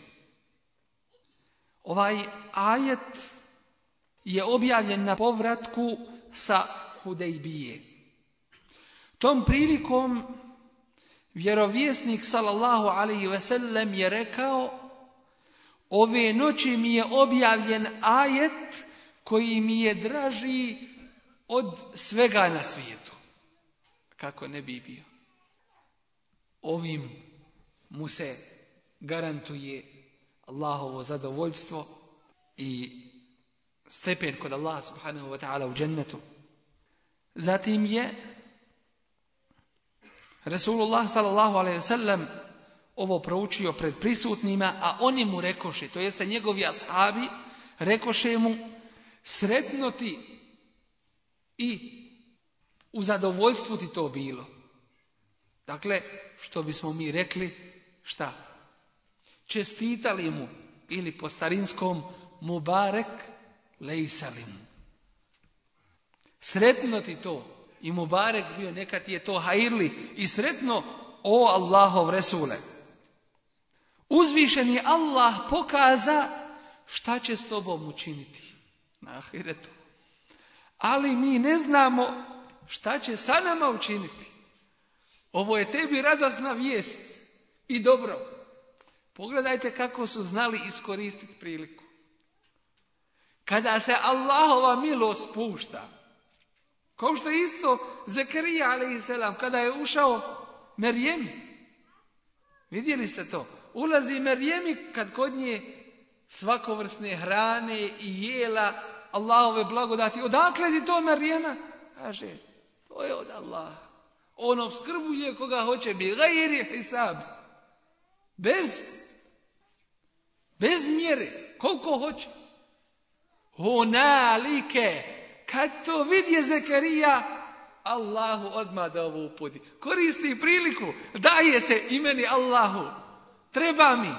Ovaj ajet je objavljen na povratku sa Hudejbije. Tom prilikom vjerovjesnik sallallahu alejhi ve sellem je rekao: ove noći mi je objavljen ajet koji mi je draži od svega na svijetu. Kako ne bi bio? Ovim mu se garantuje Allahovo zadovoljstvo i stepen kod Allaha subhanahu wa ta'ala u džennetu. Zatim je Rasulullah sallallahu alaihi wa sallam ovo proučio pred prisutnima, a oni mu rekoše, to jeste njegovi ashabi, rekoše mu, sretno ti i u zadovoljstvu ti to bilo. Dakle, što bismo mi rekli, šta? Čestitali mu, ili po starinskom, mubarek lejsali mu. Sretno ti to i mubarek bio, neka ti je to hajirli i sretno, o Allahov Resule. Uzvišeni Allah pokaza šta će s tobom učiniti na ahiretu. Ali mi ne znamo šta će sa nama učiniti. Ovo je tebi radosna vijest i dobro. Pogledajte kako su znali iskoristiti priliku. Kada se Allahova milost spušta, kao što je isto Zekarija alejselam kada je ušao Merjemi. Vidjeli ste to? Ulazi Merjemi kad kod nje svakovrsne hrane i jela, Allahove blagodati. Odakle ti to, Merjema? Kaže, to je od Allaha. On opskrbuje koga hoće, bi gajri hisab. Bez, bez mjere, koliko hoće. Hunalike, kad to vidje Zekarija, Allahu odmah da ovo uputi. Koristi priliku, daje se imeni Allahu. Treba mi.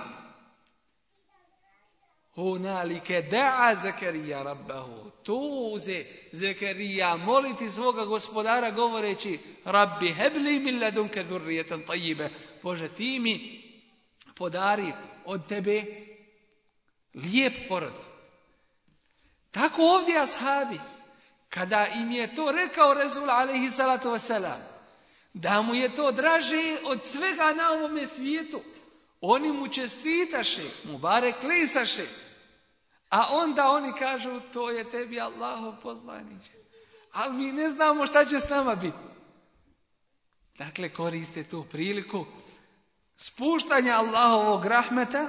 Hunalike da'a Zekarija rabbahu. Tuze Zekarija moliti svoga gospodara govoreći, Rabbi hebli min ladunke dhurrijetan tajibe. Bože, ti mi podari od tebe lijep porod. Tako ovdje ashabi, kada im je to rekao Resul alejhi salatu wasalam, da mu je to draže od svega na ovome svijetu, oni mu čestitaše, mu bare klisaše, a onda oni kažu, to je tebi Allahov poslaniče. Ali mi ne znamo šta će s nama biti. Dakle, koriste tu priliku spuštanja Allahovog rahmeta,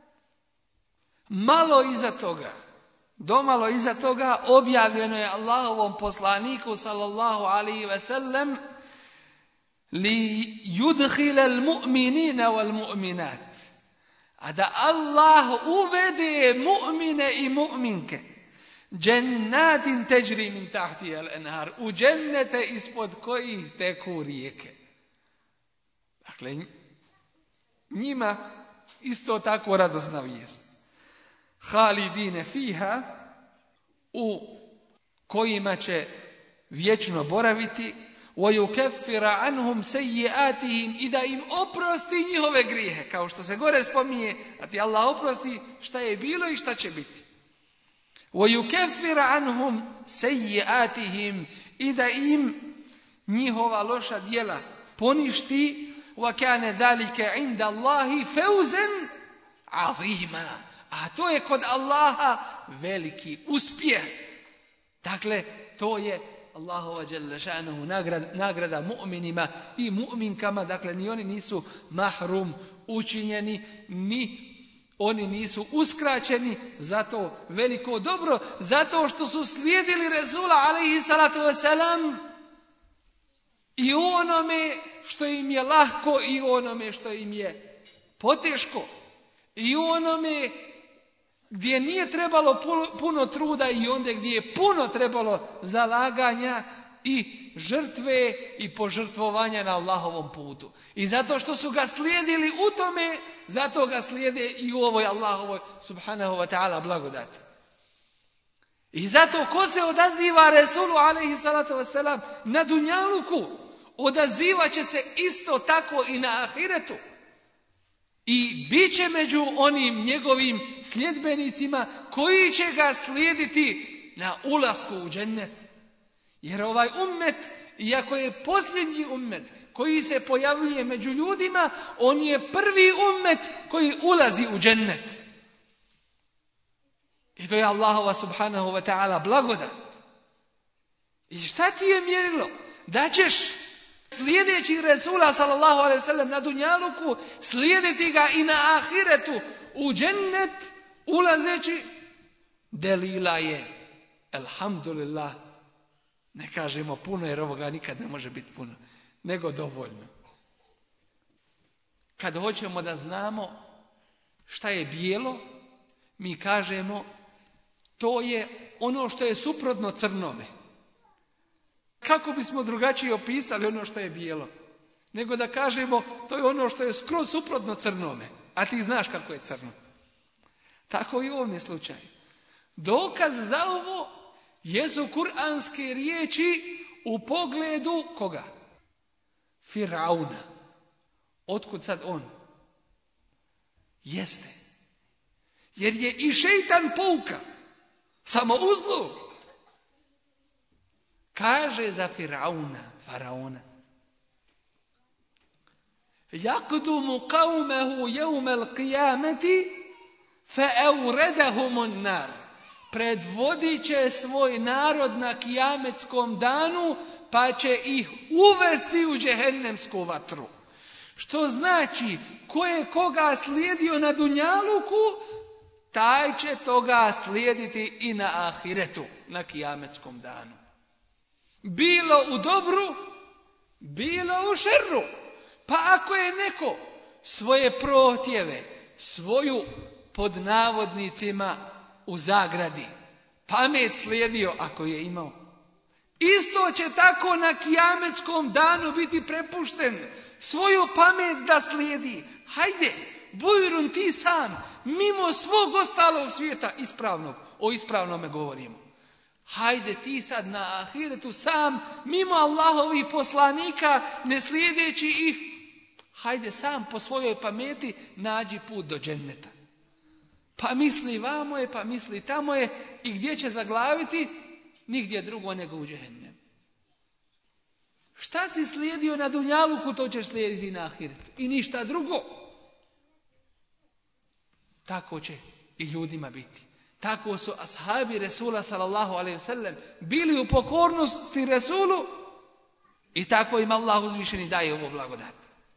malo iza toga, domalo iza toga objavljeno je Allahovom poslaniku sallallahu alaihi ve sellem li yudkhila al-mu'minina wal-mu'minat. A da Allah uvede mu'mine i mu'minke džennatin teđri min tahti al-anhar, u džennete ispod kojih teku rijeke. Dakle, njima isto tako radosna vijest. Halidine fiha, u kojima će vječno boraviti, وَيُكَفِّرَ عَنْهُمْ سَيِّئَاتِهِمْ, i da im oprosti njihove grijehe, kao što se gore spominje, da ti Allah oprosti šta je bilo i šta će biti. وَيُكَفِّرَ عَنْهُمْ سَيِّئَاتِهِمْ, i da im njihova loša djela poništi. وَكَانَ ذَلِكَ عِنْدَ اللَّهِ فَوْزًا عَظِيمًا, a to je kod Allaha veliki uspjeh. Dakle, to je Allahova dželle šanehu nagrada, nagrada mu'minima i mu'minkama. Dakle, ni oni nisu mahrum učinjeni, ni oni nisu uskraćeni za to veliko dobro, zato što su slijedili Resula alejhi salatu vesselam i onome što im je lahko i onome što im je poteško, i onome gdje nije trebalo puno truda i onda gdje je puno trebalo zalaganja i žrtve i požrtvovanja na Allahovom putu. I zato što su ga slijedili u tome, zato ga slijede i u ovoj Allahovoj subhanahu wa ta'ala blagodati. I zato ko se odaziva Resulu alejhi salatu vesselam na dunjaluku, odazivat će se isto tako i na ahiretu. I bit će među onim njegovim sljedbenicima koji će ga slijediti na ulasku u džennet. Jer ovaj ummet, iako je posljednji ummet koji se pojavljuje među ljudima, on je prvi ummet koji ulazi u džennet. I to je Allahova subhanahu wa ta'ala blagodat. I šta ti je mjerilo? Da ćeš Slijedeći Resula sallallahu alejhi ve sellem na dunjaluku, slijediti ga i na ahiretu u džennet ulazeći, delila je, elhamdulillah, ne kažemo puno jer ovoga nikad ne može biti puno, nego dovoljno. Kad hoćemo da znamo šta je bijelo, mi kažemo to je ono što je suprotno crnome. Kako bismo drugačije opisali ono što je bijelo? Nego da kažemo to je ono što je skroz suprotno crnome, a ti znaš kako je crno. Tako i u ovom slučaju. Dokaz za ovo jesu kuranske riječi u pogledu koga? Firauna. Otkud sad on? Jeste. Jer je i šeitan pouka. Samo uzlu. Kaže za Firauna, faraona. Yakdumu qawmehu yawmal qiyamati fa awradahum nar. Predvodit će svoj narod na kijametskom danu, pa će ih uvesti u džehennemsku vatru. Što znači, ko je koga slijedio na dunjaluku, taj će toga slijediti i na ahiretu, na kijametskom danu. Bilo u dobru, bilo u šerru. Pa ako je neko svoje prohtjeve, svoju pod navodnicima u zagradi, pamet slijedio ako je imao, isto će tako na kijametskom danu biti prepušten svoju pamet da slijedi. Hajde, bujrun ti sam, mimo svog ostalog svijeta ispravnog, o ispravnome govorimo. Hajde ti sad na ahiretu sam, mimo Allahovih poslanika, ne slijedeći ih, hajde sam po svojoj pameti nađi put do dženneta. Pa misli vamo je, pa misli tamo je, i gdje će zaglaviti? Nigdje drugo nego u džehennem. Šta si slijedio na dunjaluku, to ćeš slijediti na ahiretu. I ništa drugo. Tako će i ljudima biti. Tako su ashabi Resula sallallahu alejhi ve sellem bili u pokornosti Resulu i tako im Allah uzvišeni daje ovo blagodat.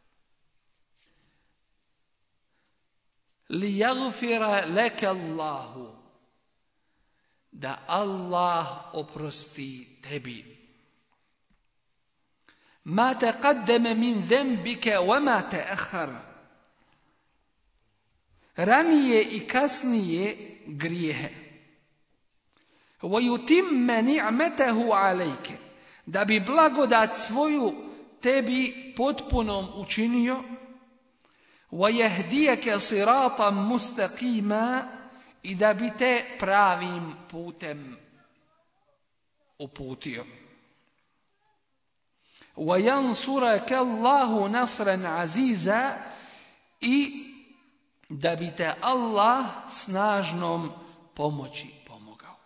Li yaghfira laka Allahu, da Allah oprosti tebi. Ma taqaddama min dhanbika wa ma ta'akhkhara, ranije i kasnije grijehe. وَيُتِمَّ نِعْمَتَهُ عَلَيْكَ, da bi blagodat svoju tebi potpunom učinio. وَيَهْدِيَكَ صِرَاطًا مُسْتَقِيمًا, i da bi te pravim putem uputio. وَيَنْصُرَكَ اللَّهُ نَصْرًا عَزِيزًا, i da bi te Allah snažnom pomoći pomogao.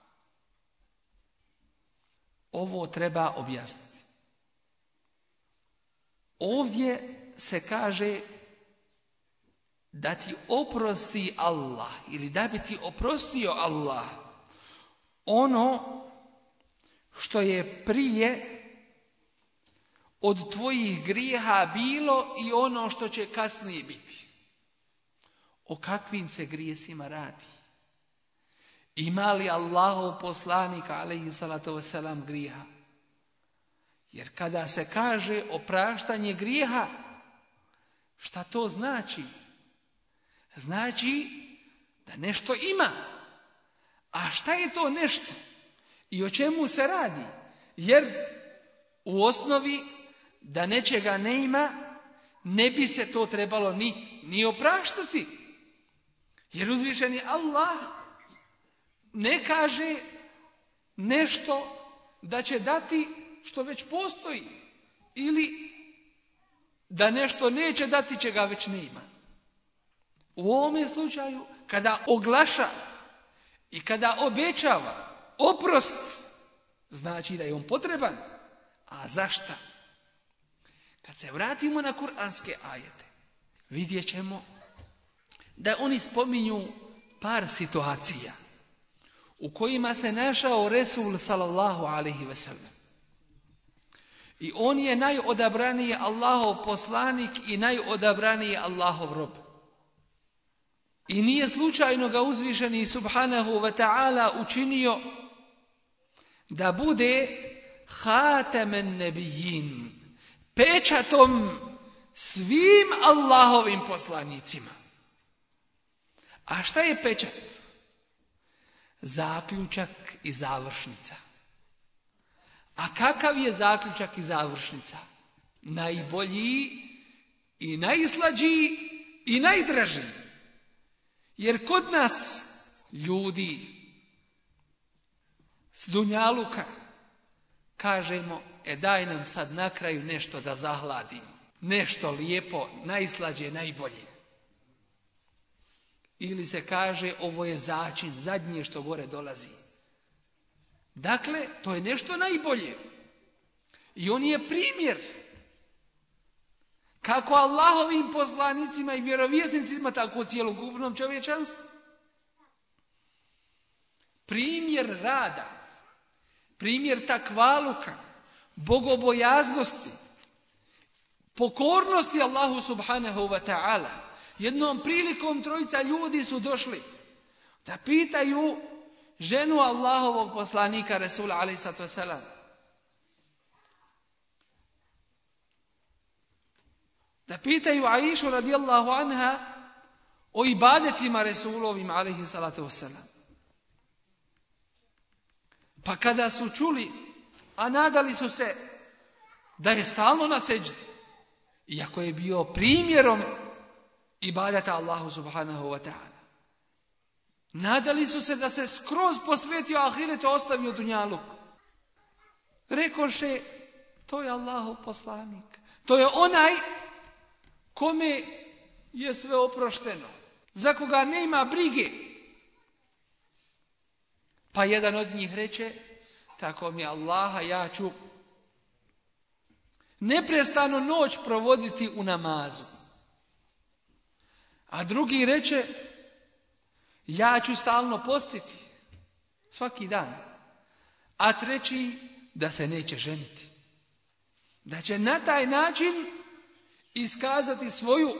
Ovo treba objasniti. Ovdje se kaže da ti oprosti Allah, ili da bi ti oprostio Allah ono što je prije od tvojih grijeha bilo i ono što će kasnije biti. O kakvim se grijesima radi? Ima li Allahov poslanik alejhi salatu vesselam grijeha? Jer kada se kaže opraštanje grijeha, šta to znači? Znači da nešto ima. A šta je to nešto? I o čemu se radi? Jer u osnovi da nečega ne ima, ne bi se to trebalo ni, ni opraštati. Jer uzvišeni Allah ne kaže nešto da će dati što već postoji. Ili da nešto neće dati čega već nema. U ovom slučaju kada oglaša i kada obećava oprost, znači da je on potreban. A zašta? Kad se vratimo na kuranske ajete, vidjet ćemo da oni spominju par situacija u kojima se našao Resul sallallahu alejhi ve sellem. I on je najodabraniji Allahov poslanik i najodabraniji Allahov rob. I nije slučajno ga uzvišeni subhanahu wa ta'ala učinio da bude hatamen nebijin, pečatom svim Allahovim poslanicima. A šta je pečat? Zaključak i završnica. A kakav je zaključak i završnica? Najbolji i najslađiji i najdraži. Jer kod nas ljudi s dunjaluka kažemo, e daj nam sad na kraju nešto da zahladimo. Nešto lijepo, najslađe, najbolje. Ili se kaže, ovo je začin, zadnje što gore dolazi. Dakle, to je nešto najbolje. I on je primjer kako Allahovim poslanicima i vjerovjesnicima, tako cjelokupnom čovječanstvu. Primjer rada, primjer takvaluka, bogobojaznosti, pokornosti Allahu subhanahu wa ta'ala. Jednom prilikom trojica ljudi su došli da pitaju ženu Allahovog poslanika Resula alejhi salatu vesselam. Da pitaju Aishu radijallahu anha o ibadetima Resulovim alejhi salatu vesselam. Pa kada su čuli, a nadali su se da je stalno na seđdi, iako je bio primjerom ibadata Allahu subhanahu wa ta'ala. Nadali su se da se skroz posvetio ahiretu, ostavio dunjaluk. Rekoše, to je Allahov poslanik. To je onaj kome je sve oprošteno, za koga nema brige. Pa jedan od njih reče, tako mi Allaha, ja ću neprestano noć provoditi u namazu. A drugi reče, ja ću stalno postiti, svaki dan. A treći, da se neće ženiti. Da će na taj način iskazati svoju,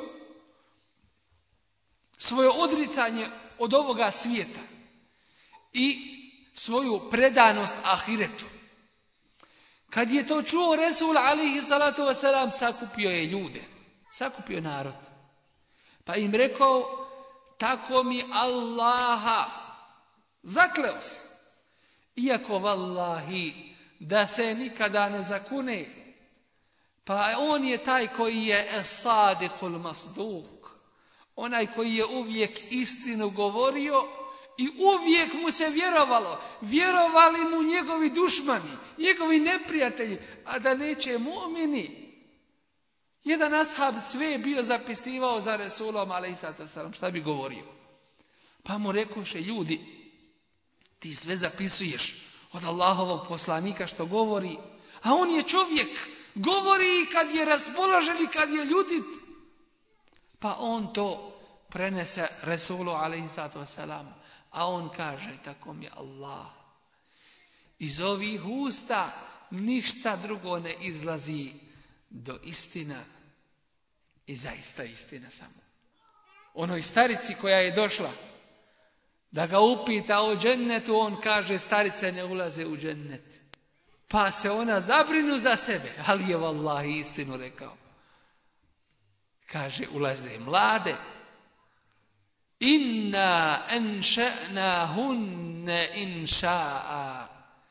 svoje odricanje od ovoga svijeta i svoju predanost ahiretu. Kad je to čuo Resul alejhi salatu vesselam, sakupio je ljude, sakupio narod. Pa im rekao, tako mi Allaha, zakleo se, iako vallahi da se nikada ne zakune, pa on je taj koji je as-sadiqul masduq, onaj koji je uvijek istinu govorio i uvijek mu se vjerovalo. Vjerovali mu njegovi dušmani, njegovi neprijatelji, a da neće mu'mini. Jedan ashab sve je bio zapisivao za Resulom alejhi salatu vesselam, šta bi govorio. Pa mu rekoše, ljudi, ti sve zapisuješ od Allahovog poslanika što govori, a on je čovjek, govori kad je raspoložen i kad je ljutit. Pa on to prenese Resulu alejhi salatu vesselam, a on kaže, tako mi Allah, iz ovih usta ništa drugo ne izlazi do istina i zaista istina samo. Onoj starici koja je došla da ga upita o džennetu, on kaže, starice ne ulaze u džennet. Pa se ona zabrinu za sebe, ali je vallahi istinu rekao. Kaže, ulaze mlade. Inna enša'nahunne inša'a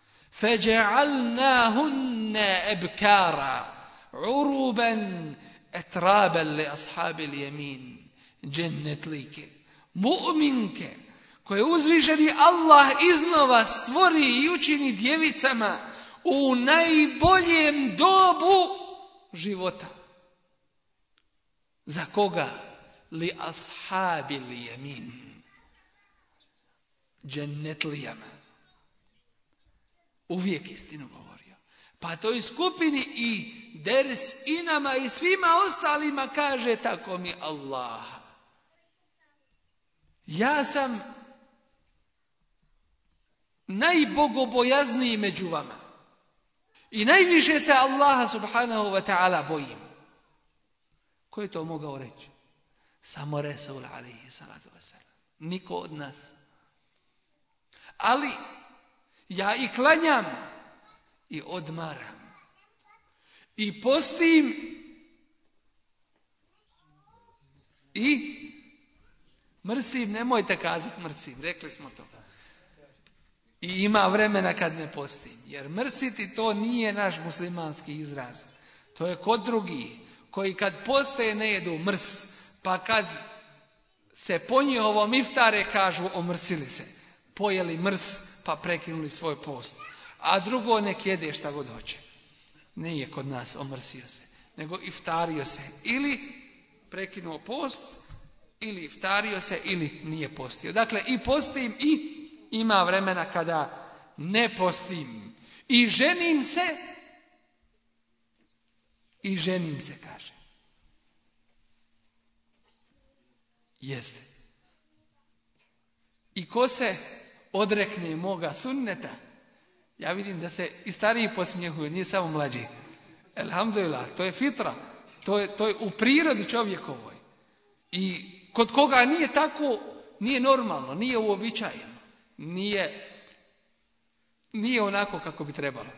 feđa'alnahunne ebkara uruben etraben li ashabil jemin. Džennetlike, mu'minke, koje uzvišeni Allah iznova stvori i učini djevicama u najboljem dobu života. Za koga? Li ashabil jemin. Džennetlijama. Uvijek istinu govorio. Pa toj skupini i ders i nama i svima ostalima kaže, tako mi Allah. Ja sam najbogobojazniji među vama. I najviše se Allaha subhanahu wa ta'ala bojim. Ko je to mogao reći? Samo Resul alejhi salatu vesselam. Niko od nas. Ali ja i klanjam i odmaram i postim i mrsim, nemojte kazati mrsim, rekli smo to. I ima vremena kad ne postim. Jer mrsiti to nije naš muslimanski izraz. To je kod drugih koji kad poste ne jedu mrs, pa kad se po njihovom iftare kažu omrsili se. Pojeli mrs pa prekinuli svoj post. A drugo nek jede šta god hoće. Nije kod nas omrsio se, nego iftario se. Ili prekinuo post, ili iftario se, ili nije postio. Dakle, i postim i ima vremena kada ne postim. I ženim se, i ženim se, kaže. Jeste. I ko se odrekne moga sunneta, ja vidim da se i stariji podsmjehuju, nije samo mlađi. Elhamdulillah, to je fitra, to je, to je u prirodi čovjekovoj. I kod koga nije tako, nije normalno, nije uobičajeno, nije, nije onako kako bi trebalo.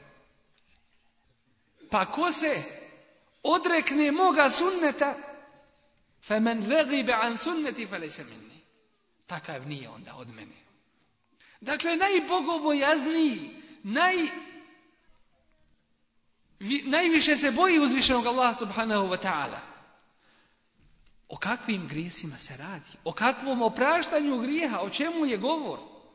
Pa ko se odrekne moga sunneta, فَمَنْ رَغِبَ عَنْ سُنَّتِ فَلَيْسَ مِنِّي. Takav nije onda od mene. Dakle, najbogobojazniji, naj, vi, najviše se boji uzvišenog Allaha subhanahu wa ta'ala. O kakvim grijesima se radi? O kakvom opraštanju grijeha? O čemu je govor?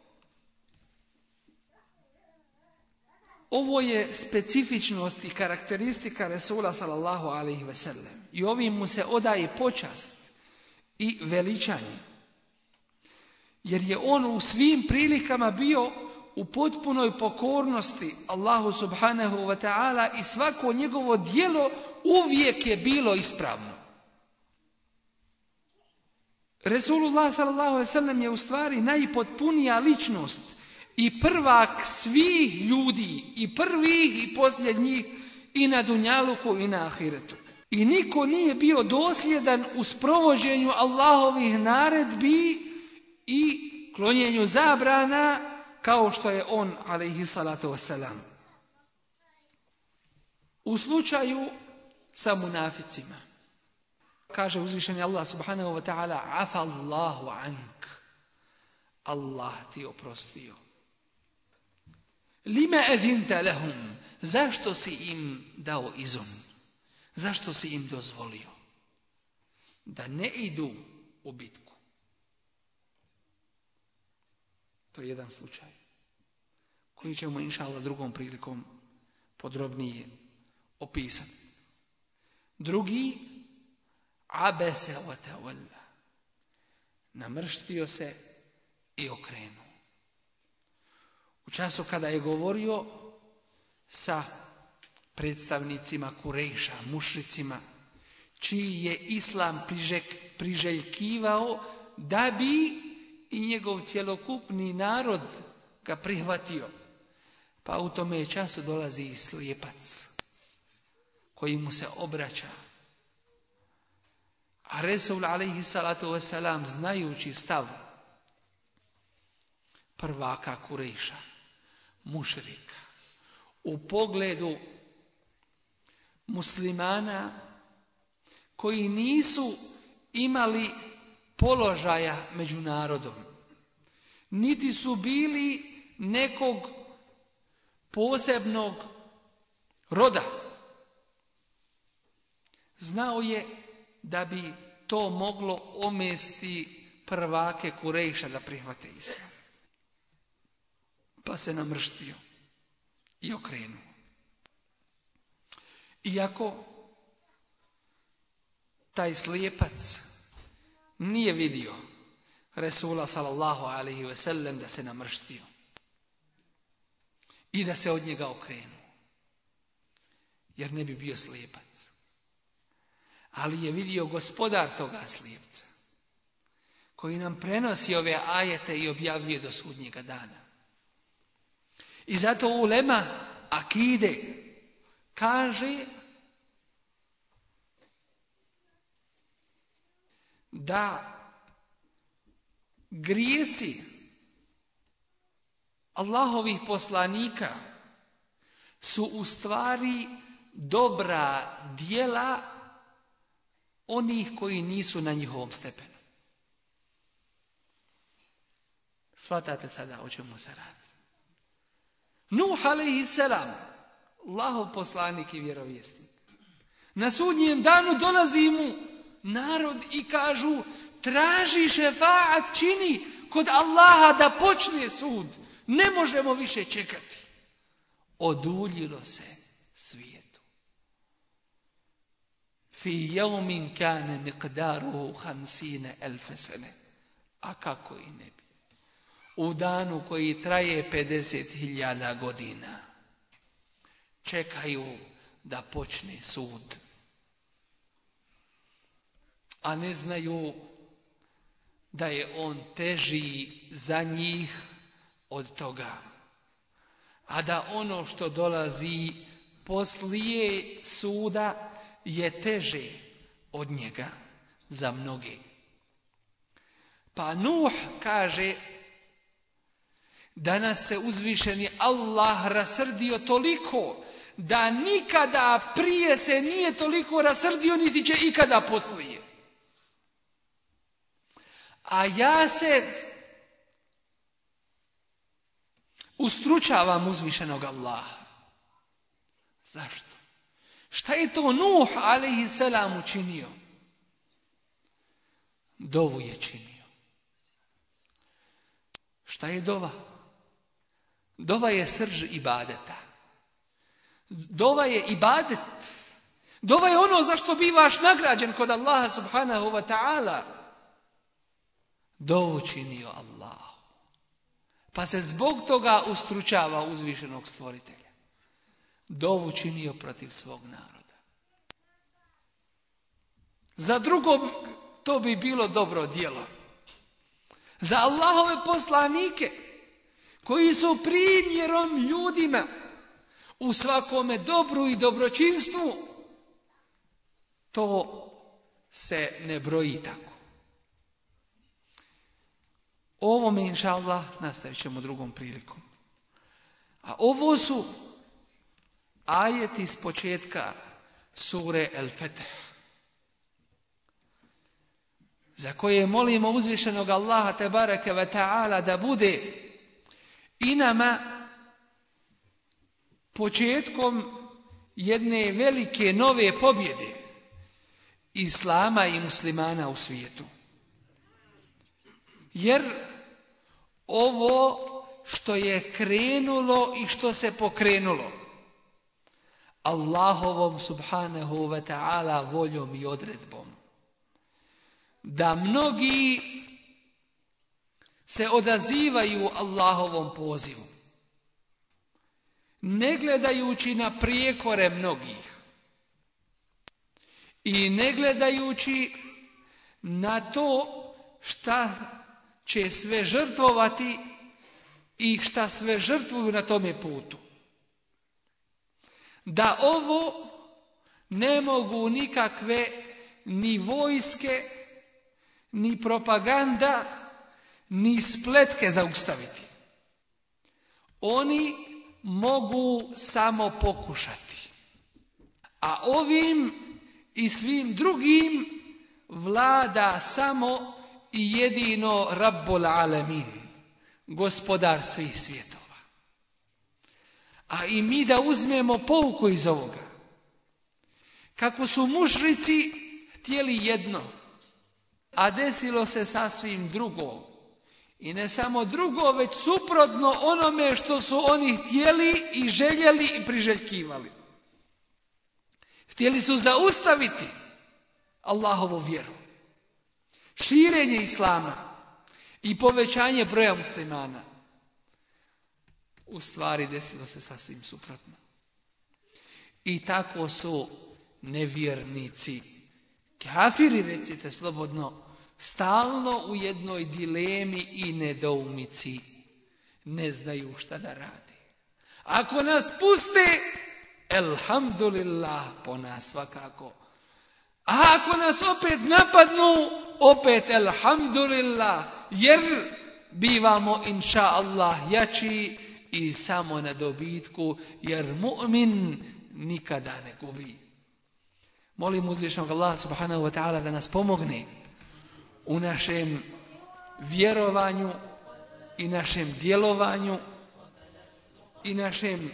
Ovo je specifičnost i karakteristika Resula sallallahu alaihi ve sellem. I ovim mu se odaje počast i veličanje. Jer je on u svim prilikama bio u potpunoj pokornosti Allahu subhanahu wa ta'ala i svako njegovo djelo uvijek je bilo ispravno. Resulullah sallallahu alejhi ve sellem je u stvari najpotpunija ličnost i prvak svih ljudi, i prvih i posljednjih, i na dunjaluku i na ahiretu. I niko nije bio dosljedan u sprovođenju Allahovih naredbi i klonjenju zabrana kao što je on, alejhi salatu vesselam. U slučaju sa munaficima, kaže uzvišeni Allah subhanahu wa ta'ala, afa Allahu ank, Allah ti oprostio. Lima azinta lahum, zašto si im dao izun? Zašto si im dozvolio da ne idu u bitku? To je jedan slučaj koji ćemo inša Allah drugom prilikom podrobnije opisati. Drugi, abese wa tawalla, namrštio se i okrenuo. U času kada je govorio sa predstavnicima Kurejša, mušricima, čiji je islam prižek, priželjkivao da bi i njegov cjelokupni narod ga prihvatio. Pa u tome času dolazi i slijepac koji mu se obraća. A Resul alejhi salatu vesselam, znajući stav prvaka Kurejša, mušrika, u pogledu muslimana koji nisu imali položaja među narodom, niti su bili nekog posebnog roda, znao je da bi to omoglo omesti prvake Kurejša da prihvate islam. Pa se namrštio i okrenuo. Iako taj slijepac nije vidio Resula sallallahu alaihi ve sellem da se namrštio i da se od njega okrenuo, jer ne bi bio slijepac. Ali je vidio gospodar toga slijepca, koji nam prenosi ove ajete i objavljuje do sudnjega dana. I zato ulema akide kaže da grijesi Allahovih poslanika su u stvari dobra djela onih koji nisu na njihovom stepenu. Shvatate sada o čemu se radi. Nuh alejhi selam, Allahov poslanik i vjerovjesnik. Na sudnjem danu dolazi mu narod i kažu traži šefaat, čini kod Allaha da počne sud. Ne možemo više čekati. Oduljilo se svijetu. Fi yawmin kana miqdaruhu khamsina alf sene. A kako i ne bi. U danu koji traje pedeset hiljada godina. Čekaju da počne sud. A ne znaju da je on teži za njih od toga. A da ono što dolazi poslije suda je teže od njega za mnoge. Pa Nuh kaže da nas se uzvišeni Allah rasrdio toliko da nikada prije se nije toliko rasrdio niti će ikada poslije. A ja se ustručavam uzvišenog Allaha. Zašto? Šta je to Nuh alejhi selam učinio? Dovu je činio. Šta je dova? Dova je srž ibadeta. Dova je ibadet. Dova je ono za što bivaš nagrađen kod Allaha subhanahu wa ta'ala. Dovu činio Allah. Pa se zbog toga ustručava uzvišenog stvoritelja. Dovu činio protiv svog naroda. Za drugo to bi bilo dobro djelo. Za Allahove poslanike koji su primjerom ljudima u svakome dobru i dobročinstvu, to se ne broji tako. O ovome, inša Allah, nastavit ćemo drugom prilikom. A ovo su ajeti s početka sure El-Feteh, za koje molimo uzvišenog Allaha tebareke ve ta'ala da bude i nama početkom jedne velike nove pobjede Islama i muslimana u svijetu. Jer ovo što je krenulo i što se pokrenulo Allahovom subhanahu wa ta'ala voljom i odredbom, da mnogi se odazivaju Allahovom pozivu, ne gledajući na prijekore mnogih i ne gledajući na to šta će sve žrtvovati i šta sve žrtvuju na tome putu. Da ovo ne mogu nikakve ni vojske, ni propaganda, ni spletke zaustaviti. Oni mogu samo pokušati. A ovim i svim drugim vlada samo i jedino Rabbul Alamin, gospodar svih svjetova. A i mi da uzmemo pouku iz ovoga. Kako su mušrici htjeli jedno, a desilo se sasvim drugo. I ne samo drugo, već suprotno onome što su oni htjeli i željeli i priželjkivali. Htjeli su zaustaviti Allahovu vjeru, širenje Islama i povećanje broja muslimana. U stvari desilo se sasvim suprotno. I tako su nevjernici, kafiri, recite slobodno, stalno u jednoj dilemi i nedoumici. Ne znaju šta da rade. Ako nas puste, elhamdulillah po nas svakako. A ako nas opet napadnu, opet elhamdulillah, jer bivamo inša Allah jači i samo na dobitku, jer mu'min nikada ne gubi. Molim uzvišenog Allah subhanahu wa ta'ala da nas pomogne u našem vjerovanju i našem djelovanju i našem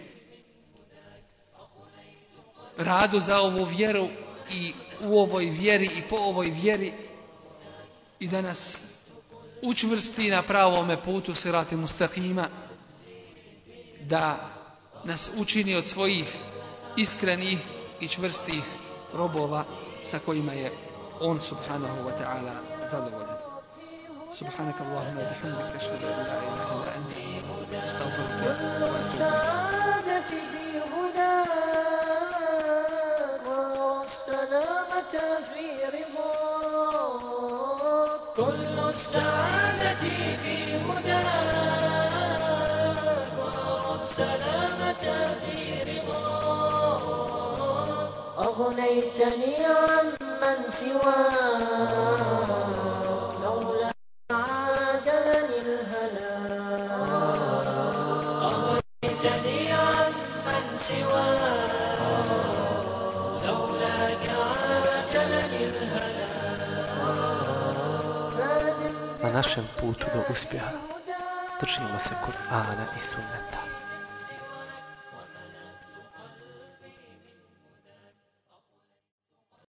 radu za ovu vjeru i u ovoj vjeri i po ovoj vjeri i da nas učvrsti na pravome putu sirati mustaqima, da nas učini od svojih iskrenih i čvrstih robova sa kojima je on subhanahu wa ta'ala zadovoljan. سبحانك اللهم وبحمدك اشهد ان لا اله الا انت استغفرك كل السعادة في هداك والسلامة في رضاك كل السعادة في هداك والسلامة في رضاك أغنيتني عمن سواك لولا عاجلني الهلاك أغنيتني عمن سواك لولاك عاجلني الهلاك Na našem putu do uspjeha držimo se Kur'ana i sunneta.